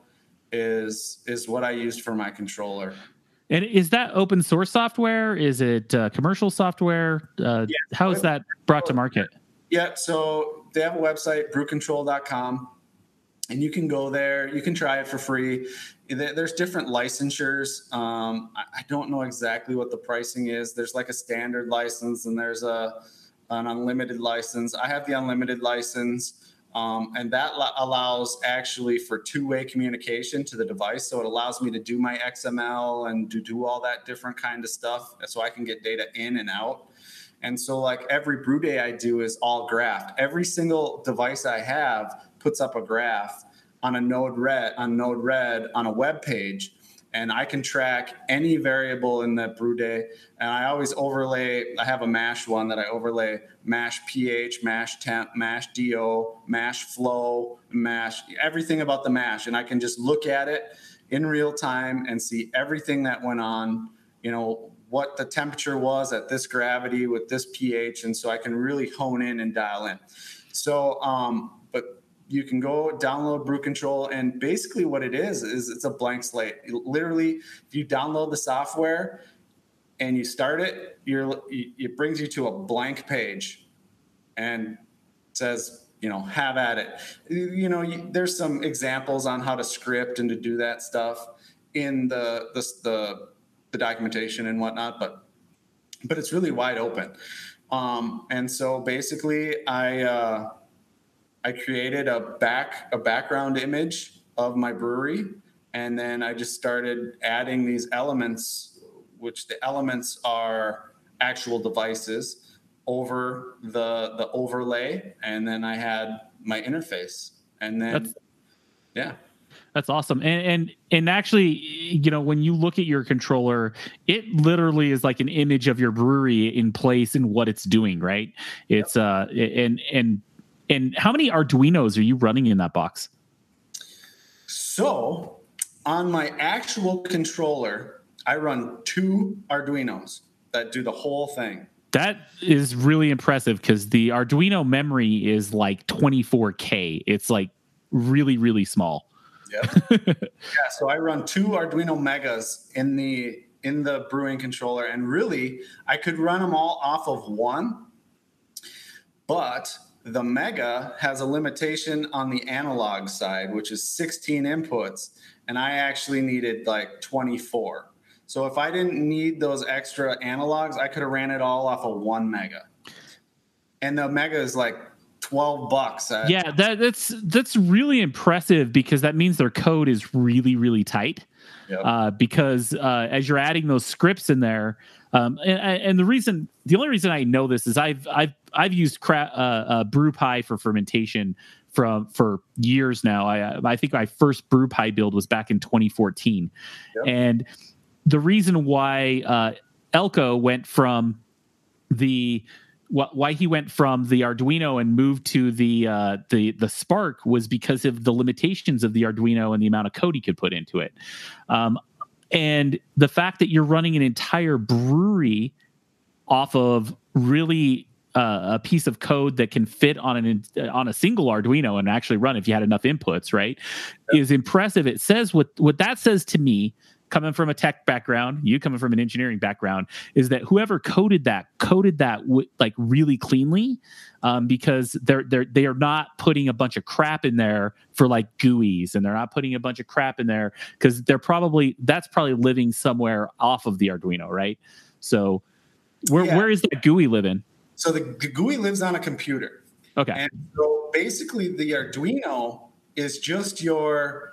is, is what I used for my controller. And is that open source software? Is it uh, commercial software? Uh, yeah, how is that brought to market? Yeah, so they have a website, brew control dot com, and you can go there. You can try it for free. There's different licensures. Um, I don't know exactly what the pricing is. There's like a standard license, and there's a an unlimited license. I have the unlimited license, um, and that allows actually for two-way communication to the device. So it allows me to do my X M L and to do all that different kind of stuff, so I can get data in and out. And so like every brew day I do is all graphed. Every single device I have puts up a graph on a Node-RED, on Node-RED on a web page, and I can track any variable in that brew day. And I always overlay, I have a mash one that I overlay mash pH, mash temp, mash D O, mash flow, mash, everything about the mash. And I can just look at it in real time and see everything that went on, you know, what the temperature was at this gravity with this pH. And so I can really hone in and dial in. So, um, but you can go download Brew Control, and basically what it is, is it's a blank slate. Literally, if you download the software and you start it, you're, it brings you to a blank page and says, you know, have at it. You know, you, there's some examples on how to script and to do that stuff in the, the, the, the documentation and whatnot, but but it's really wide open. Um, and so basically, I uh, I created a back a background image of my brewery, and then I just started adding these elements, which the elements are actual devices, over the the overlay, and then I had my interface, and then That's- yeah. That's awesome. And, and and actually, you know, when you look at your controller, it literally is like an image of your brewery in place and what it's doing, right? It's yep. uh and and and how many Arduinos are you running in that box? So on my actual controller, I run two Arduinos that do the whole thing. That is really impressive because the Arduino memory is like twenty-four K. It's like really, really small. Yep. Yeah, so I run two Arduino Megas in the in the brewing controller, and really I could run them all off of one, but The Mega has a limitation on the analog side, which is sixteen inputs, and I actually needed like twenty-four. So if I didn't need those extra analogs, I could have ran it all off of one Mega. And the Mega is like twelve bucks. At- yeah, that, that's that's really impressive because that means their code is really, really tight. Yep. Uh, because uh, as you're adding those scripts in there, um, and, and the reason, the only reason I know this is I've I've I've used cra- uh, uh, BrewPi for fermentation from for years now. I I think my first BrewPi build was back in twenty fourteen, yep. And the reason why uh, Elko went from the why he went from the Arduino and moved to the uh, the the Spark was because of the limitations of the Arduino and the amount of code he could put into it, um, and the fact that you're running an entire brewery off of really uh, a piece of code that can fit on an on a single Arduino and actually run if you had enough inputs, right, yep. is impressive. It says what what that says to me. Coming from a tech background, you coming from an engineering background, is that whoever coded that coded that w- like really cleanly, um, because they're they're they are not putting a bunch of crap in there for like G U Is, and they're not putting a bunch of crap in there because they're probably that's probably living somewhere off of the Arduino, right? So where yeah. where is that G U I living? So the, the G U I lives on a computer. Okay, and so basically the Arduino is just your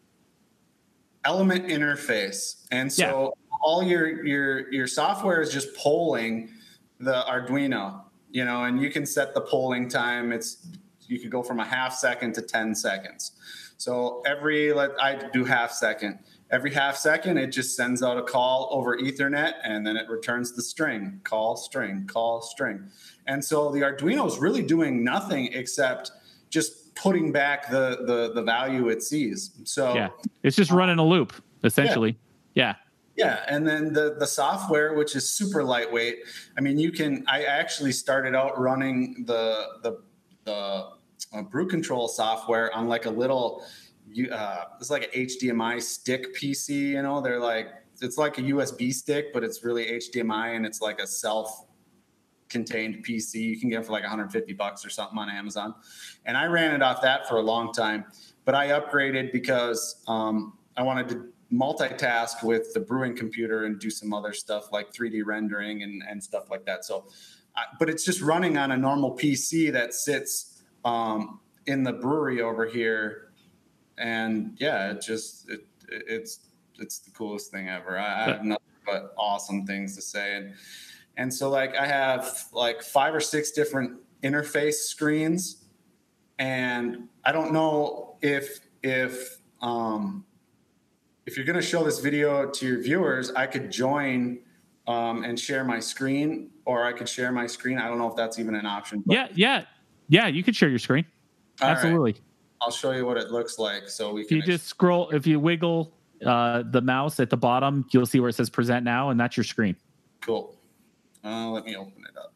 element interface, and so yeah. all your your your software is just polling the Arduino, you know, and you can set the polling time. It's you could go from a half second to ten seconds. So every let I do half second. Every half second, it just sends out a call over Ethernet, and then it returns the string, call string, call string. And so the Arduino is really doing nothing except just putting back the the the value it sees. So yeah, it's just running a loop essentially. Yeah. yeah. Yeah, and then the the software, which is super lightweight. I mean, you can. I actually started out running the the the uh, brew control software on like a little. Uh, it's like an H D M I stick P C. You know, they're like it's like a U S B stick, but it's really H D M I, and it's like a self. Contained P C. You can get it for like one hundred fifty bucks or something on Amazon. And I ran it off that for a long time, but I upgraded because um, I wanted to multitask with the brewing computer and do some other stuff like three D rendering and, and stuff like that. So, I, but it's just running on a normal P C that sits um, in the brewery over here. And yeah, it just, it, it's, it's the coolest thing ever. I, I have nothing but awesome things to say. And, And so like I have like five or six different interface screens, and I don't know if if um, if you're going to show this video to your viewers, I could join um, and share my screen, or I could share my screen. I don't know if that's even an option. But... Yeah, yeah, yeah. You could share your screen. All Absolutely. Right. I'll show you what it looks like, so we if can. You just scroll. If you wiggle uh, the mouse at the bottom, you'll see where it says "Present Now," and that's your screen. Cool. Uh, let me open it up.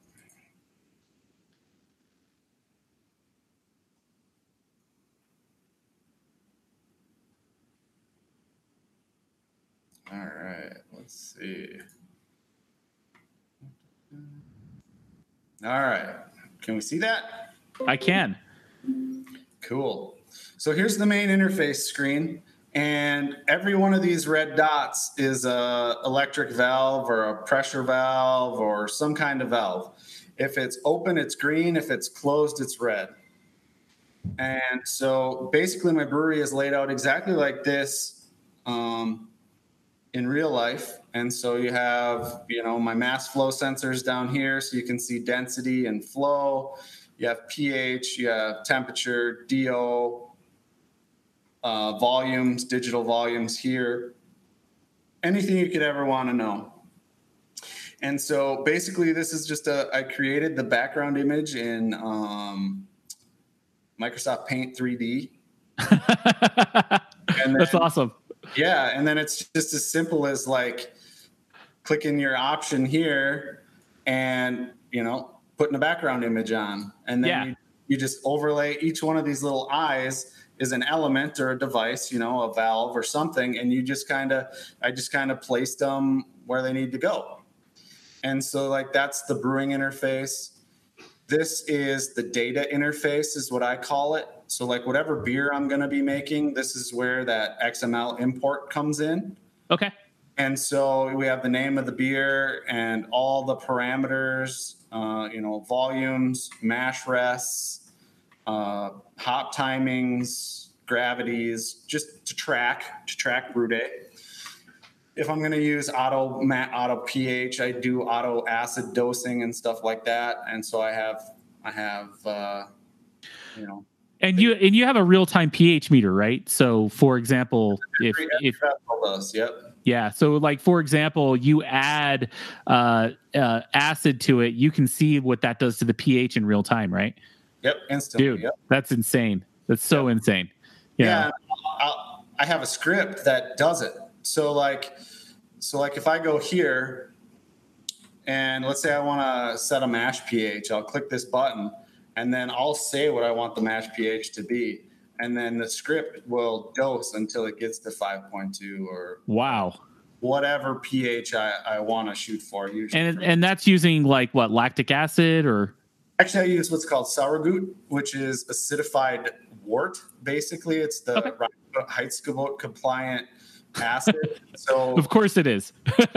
All right, let's see. All right, can we see that? I can. Cool. So here's the main interface screen. And every one of these red dots is a electric valve or a pressure valve or some kind of valve. If it's open, it's green. If it's closed, it's red. And so basically my brewery is laid out exactly like this um, in real life. And so you have, you know, my mass flow sensors down here so you can see density and flow. You have pH, you have temperature, D O, Uh, volumes, digital volumes here, anything you could ever want to know. And so basically this is just a, I created the background image in um, Microsoft Paint three D. And then, that's awesome. Yeah. And then it's just as simple as like clicking your option here and, you know, putting a background image on. And then yeah. you, you just overlay each one of these little eyes is an element or a device, you know, a valve or something. And you just kind of, I just kind of placed them where they need to go. And so like, that's the brewing interface. this is the data interface, is what I call it. So like whatever beer I'm going to be making, this is where that X M L import comes in. Okay. And so we have the name of the beer and all the parameters, uh, you know, volumes, mash rests, uh, hop timings, gravities, just to track, to track brew day. If I'm going to use auto mat, auto pH, I do auto acid dosing and stuff like that. And so I have, I have, uh, you know, and you and you have a real time pH meter, right? So, for example, if if those, yep. Yeah. So like, for example, you add uh, uh, acid to it, you can see what that does to the pH in real time, right? Yep. Instantly. Dude, yep. That's insane. That's so yep. insane. Yeah. yeah I'll, I have a script that does it. So like, so like if I go here and let's say I want to set a mash pH, I'll click this button and then I'll say what I want the mash pH to be. And then the script will dose until it gets to five point two or wow, whatever pH I, I want to shoot for. Usually, and and that's using like what, lactic acid or? Actually, I use what's called sauergut, which is acidified wort. Basically, it's the okay. Heizgebot compliant acid. So of course it is.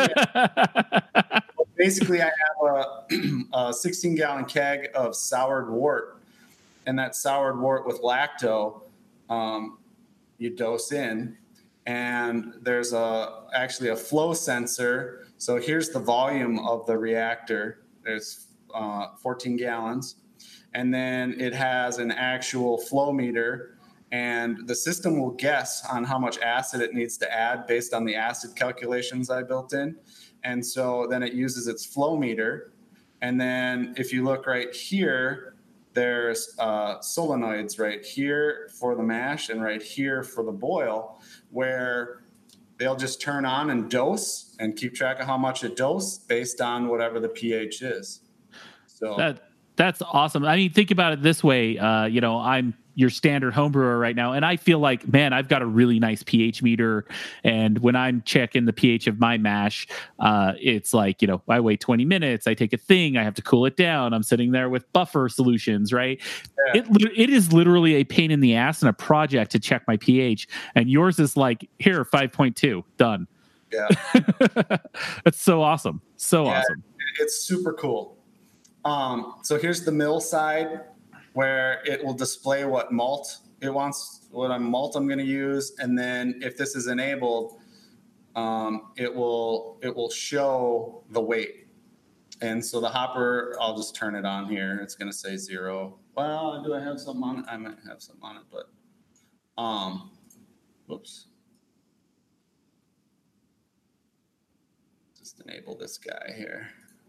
yeah. Basically, I have a, a sixteen gallon keg of soured wort, and that soured wort with lacto. Um, you dose in, and there's a actually a flow sensor. So here's the volume of the reactor. There's uh, fourteen gallons, and then it has an actual flow meter, and the system will guess on how much acid it needs to add based on the acid calculations I built in. And so then it uses its flow meter, and then if you look right here, there's uh, solenoids right here for the mash and right here for the boil, where they'll just turn on and dose and keep track of how much it dose based on whatever the pH is. So that that's awesome. I mean, think about it this way. Uh, you know, I'm your standard home brewer right now, and I feel like, man, I've got a really nice pH meter. And when I'm checking the pH of my mash, uh, it's like, you know, I wait twenty minutes, I take a thing, I have to cool it down. I'm sitting there with buffer solutions, right? Yeah. It it is literally a pain in the ass and a project to check my pH. And yours is like, here, five point two, done. Yeah. That's so awesome. So yeah, awesome. It's super cool. Um, so here's the mill side, where it will display what malt it wants, what I'm malt I'm going to use, and then if this is enabled, um, it will it will show the weight. And so the hopper, I'll just turn it on here. It's going to say zero. Well, do I have something on it? I might have something on it, but um, whoops. Just enable this guy here.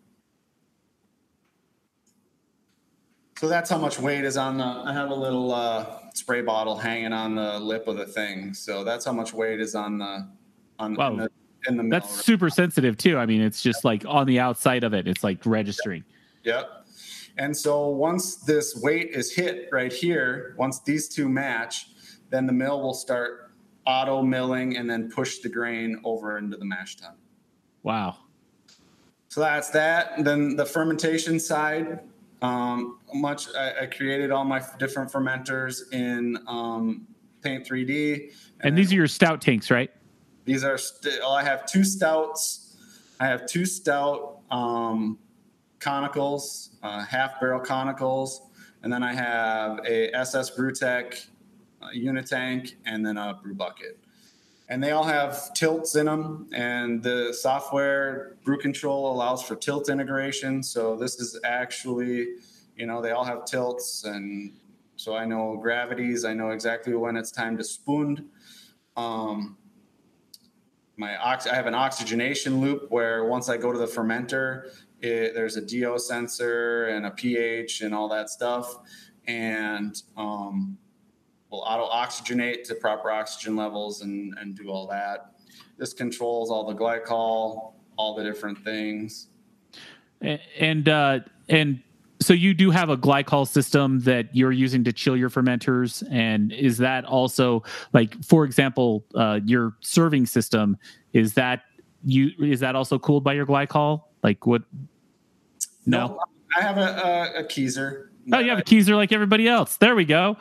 So that's how much weight is on the, I have a little uh, spray bottle hanging on the lip of the thing. So that's how much weight is on the, on wow. in the, in the That's mill. super sensitive too. I mean, it's just like on the outside of it, it's like registering. Yep. yep. And so once this weight is hit right here, once these two match, then the mill will start auto milling and then push the grain over into the mash tun. Wow. So that's that. And then the fermentation side, Um, much I, I created all my different fermenters in um, Paint three D, and, and these are your stout tanks, right? These are st- oh, I have two stouts. I have two stout um, conicals, uh, half barrel conicals, and then I have a S S Brewtech uh, Unitank, and then a brew bucket. And they all have tilts in them, and the software Brew Control allows for tilt integration. So this is actually, you know, they all have tilts, and so I know gravities. I know exactly when it's time to spoon. Um, my ox- I have an oxygenation loop where once I go to the fermenter, it, there's a D O sensor and a pH and all that stuff, and um, will auto oxygenate to proper oxygen levels and, and do all that. This controls all the glycol, all the different things. And uh, and so you do have a glycol system that you're using to chill your fermenters, and is that also, like, for example, uh, your serving system, is that you is that also cooled by your glycol? Like what? No, no I have a, a, a Keezer. Oh, you have a Keezer like everybody else. There we go.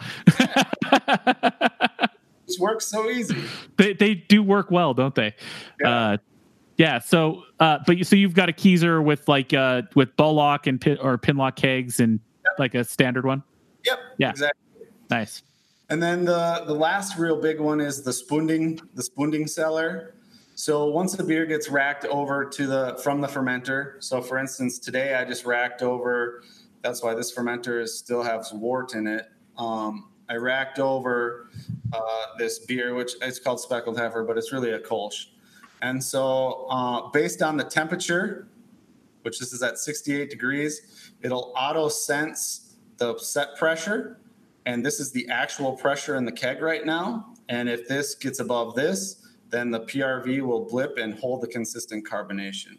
This works so easy. They they do work well, don't they? Yeah. Uh, yeah. So, uh, but you so you've got a Keezer with like uh with ball lock and pin or pin lock kegs and yep. like a standard one. Yep. Yeah. Exactly. Nice. And then the the last real big one is the spunding the spunding cellar. So once the beer gets racked over to the from the fermenter. So for instance, today I just racked over. That's why this fermenter is still has wort in it. Um, I racked over uh, this beer, which it's called Speckled Heifer, but it's really a Kolsch. And so uh, based on the temperature, which this is at sixty-eight degrees, it'll auto sense the set pressure. And this is the actual pressure in the keg right now. And if this gets above this, then the P R V will blip and hold the consistent carbonation.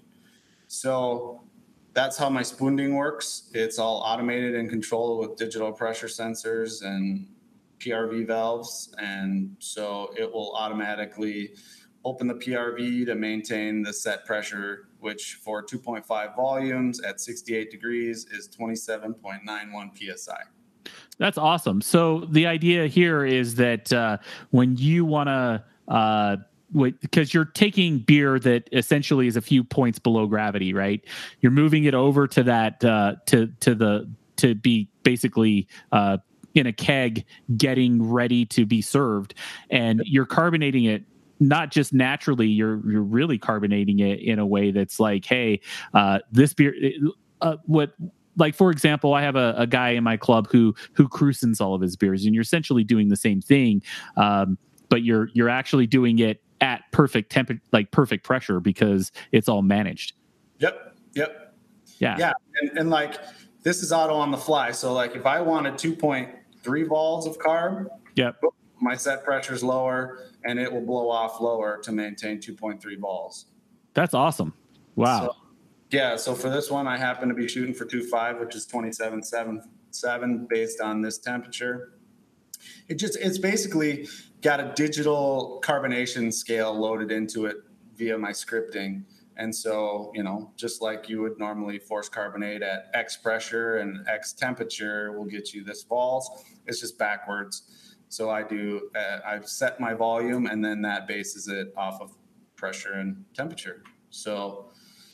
So that's how my spunding works. It's all automated and controlled with digital pressure sensors and P R V valves. And so it will automatically open the P R V to maintain the set pressure, which for two point five volumes at sixty-eight degrees is twenty-seven point nine one P S I. That's awesome. So the idea here is that uh, when you want to, uh, because you're taking beer that essentially is a few points below gravity, right? You're moving it over to that uh, to to the to be basically uh, in a keg, getting ready to be served, and you're carbonating it. Not just naturally, you're you're really carbonating it in a way that's like, hey, uh, this beer, uh, what. Like, for example, I have a, a guy in my club who who cruisins all of his beers, and you're essentially doing the same thing, um, but you're you're actually doing it at perfect temp, like perfect pressure, because it's all managed. Yep. Yep. Yeah. Yeah. And, and like this is auto on the fly. So like if I wanted two point three vols of carb, yep, my set pressure is lower, and it will blow off lower to maintain two point three vols. That's awesome. Wow. So, yeah, so for this one, I happen to be shooting for two point five, which is twenty-seven point seven seven based on this temperature. It just it's basically got a digital carbonation scale loaded into it via my scripting. And so, you know, just like you would normally force carbonate at X pressure and X temperature will get you this vols, it's just backwards. So I do, uh, I've set my volume, and then that bases it off of pressure and temperature. So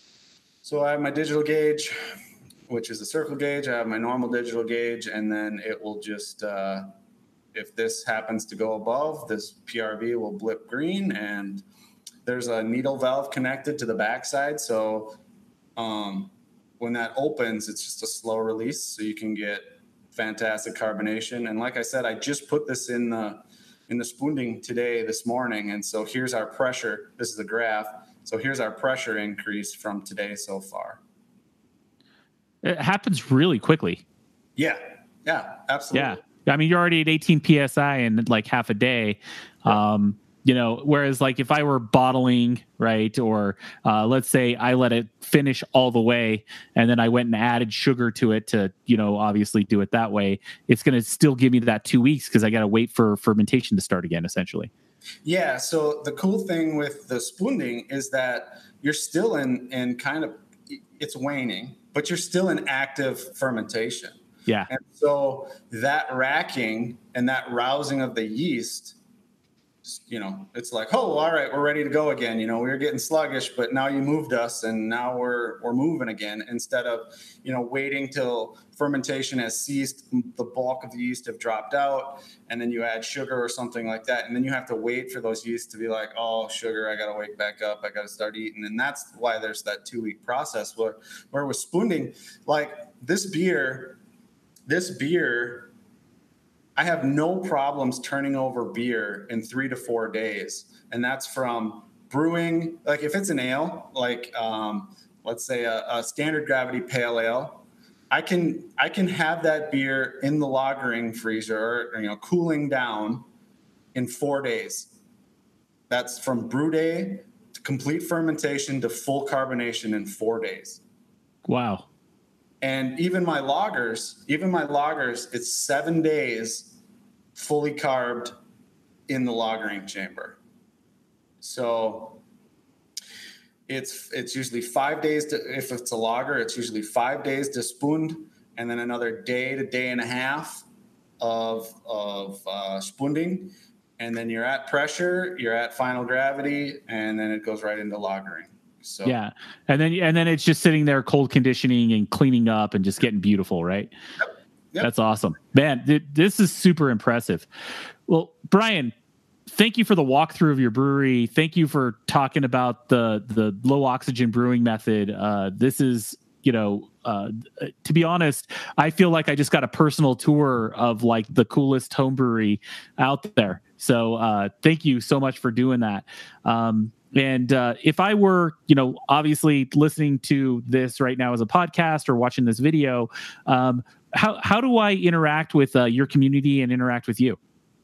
So I have my digital gauge, which is a circle gauge. I have my normal digital gauge, and then it will just, uh, if this happens to go above, this P R V will blip green, and there's a needle valve connected to the backside. So um, when that opens, it's just a slow release, so you can get fantastic carbonation. And like I said, I just put this in the in the spunding today, this morning, and so here's our pressure. This is a graph. So here's our pressure increase from today so far. It happens really quickly. Yeah, yeah, absolutely. Yeah, I mean, you're already at eighteen P S I in like half a day. Yeah. Um, you know, whereas like if I were bottling, right, or uh, let's say I let it finish all the way, and then I went and added sugar to it to, you know, obviously do it that way, it's going to still give me that two weeks because I got to wait for fermentation to start again, essentially. Yeah. So the cool thing with the spunding is that you're still in, in kind of, it's waning, but you're still in active fermentation. Yeah. And so that racking and that rousing of the yeast, you know, it's like, oh, all right, we're ready to go again. You know, we were getting sluggish, but now you moved us, and now we're we're moving again. Instead of, you know, waiting till fermentation has ceased, the bulk of the yeast have dropped out, and then you add sugar or something like that, and then you have to wait for those yeast to be like, oh, sugar, I got to wake back up, I got to start eating, and that's why there's that two week process. Where where with spunding, like this beer, this beer. I have no problems turning over beer in three to four days. And that's from brewing, like if it's an ale, like um, let's say a, a standard gravity pale ale, I can I can have that beer in the lagering freezer, or, you know, cooling down in four days. That's from brew day to complete fermentation to full carbonation in four days. Wow. And even my lagers, even my lagers, it's seven days fully carbed in the lagering chamber. So it's it's usually five days to, if it's a lager, it's usually five days to spund, and then another day to day and a half of of uh, spunding, and then you're at pressure, you're at final gravity, and then it goes right into lagering. So yeah, and then and then it's just sitting there, cold conditioning and cleaning up and just getting beautiful, right? Yep. Yep. That's awesome, man. Th- this is super impressive. Well, Brian, thank you for the walkthrough of your brewery. Thank you for talking about the the low oxygen brewing method. Uh, this is, you know, uh, to be honest, I feel like I just got a personal tour of like the coolest home brewery out there. So uh, thank you so much for doing that. Um, and uh, if I were, you know, obviously listening to this right now as a podcast or watching this video, um, how how do I interact with uh, your community and interact with you?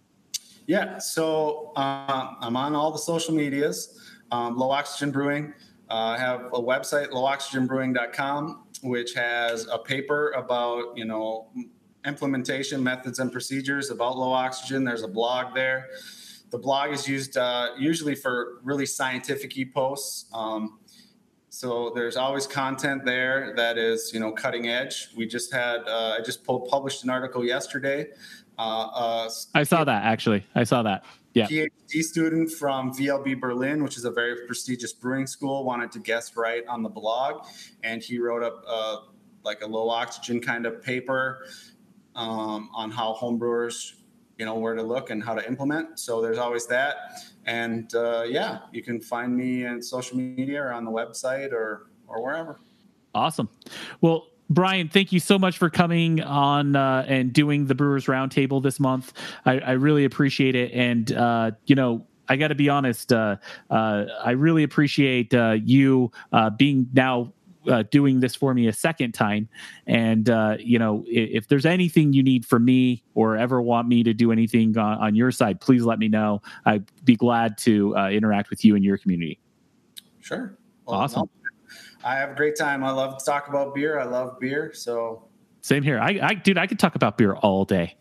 Yeah, so uh, I'm on all the social medias. Um, Low Oxygen Brewing. Uh, I have a website, low oxygen brewing dot com, which has a paper about, you know, implementation methods and procedures about low oxygen. There's a blog there. The blog is used uh, usually for really scientific-y posts. Um, so there's always content there that is, you know, cutting edge. We just had, uh, I just published an article yesterday. Uh, uh, I saw that, actually. I saw that. Yeah. PhD student from V L B Berlin, which is a very prestigious brewing school, wanted to guest write on the blog, and he wrote up uh, like a low oxygen kind of paper um, on how homebrewers, you know, where to look and how to implement. So there's always that, and uh, yeah, you can find me on social media or on the website or or wherever. Awesome. Well, Brian, thank you so much for coming on uh, and doing the Brewers Roundtable this month. I, I really appreciate it. And, uh, you know, I got to be honest, uh, uh, I really appreciate uh, you uh, being now uh, doing this for me a second time. And, uh, you know, if, if there's anything you need from me or ever want me to do anything on, on your side, please let me know. I'd be glad to uh, interact with you and your community. Sure. Well, awesome. I'll- I have a great time. I love to talk about beer. I love beer. So same here. I, I dude, I could talk about beer all day.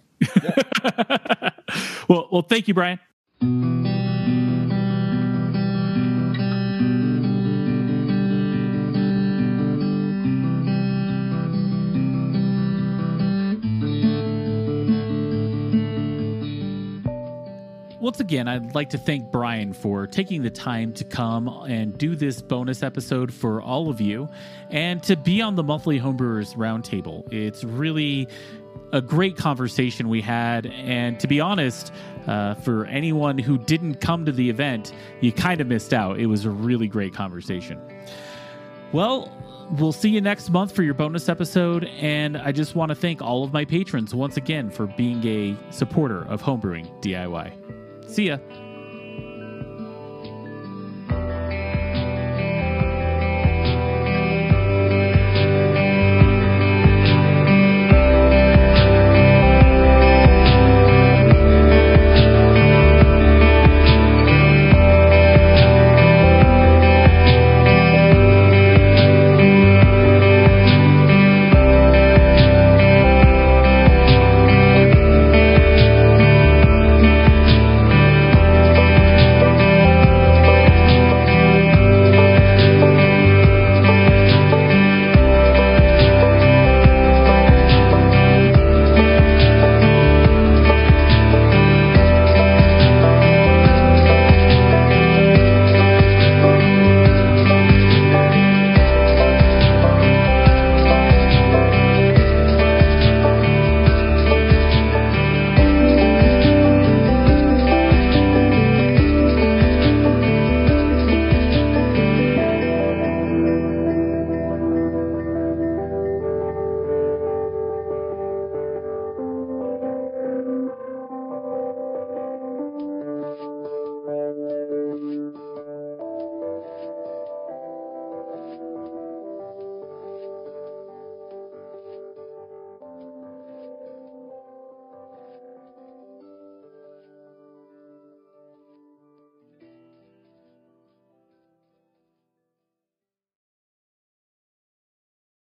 Yeah. well, well, thank you, Brian. Once again, I'd like to thank Brian for taking the time to come and do this bonus episode for all of you and to be on the monthly Homebrewers Roundtable. It's really a great conversation we had. And to be honest, uh, for anyone who didn't come to the event, you kind of missed out. It was a really great conversation. Well, we'll see you next month for your bonus episode. And I just want to thank all of my patrons once again for being a supporter of Homebrewing D I Y. See ya.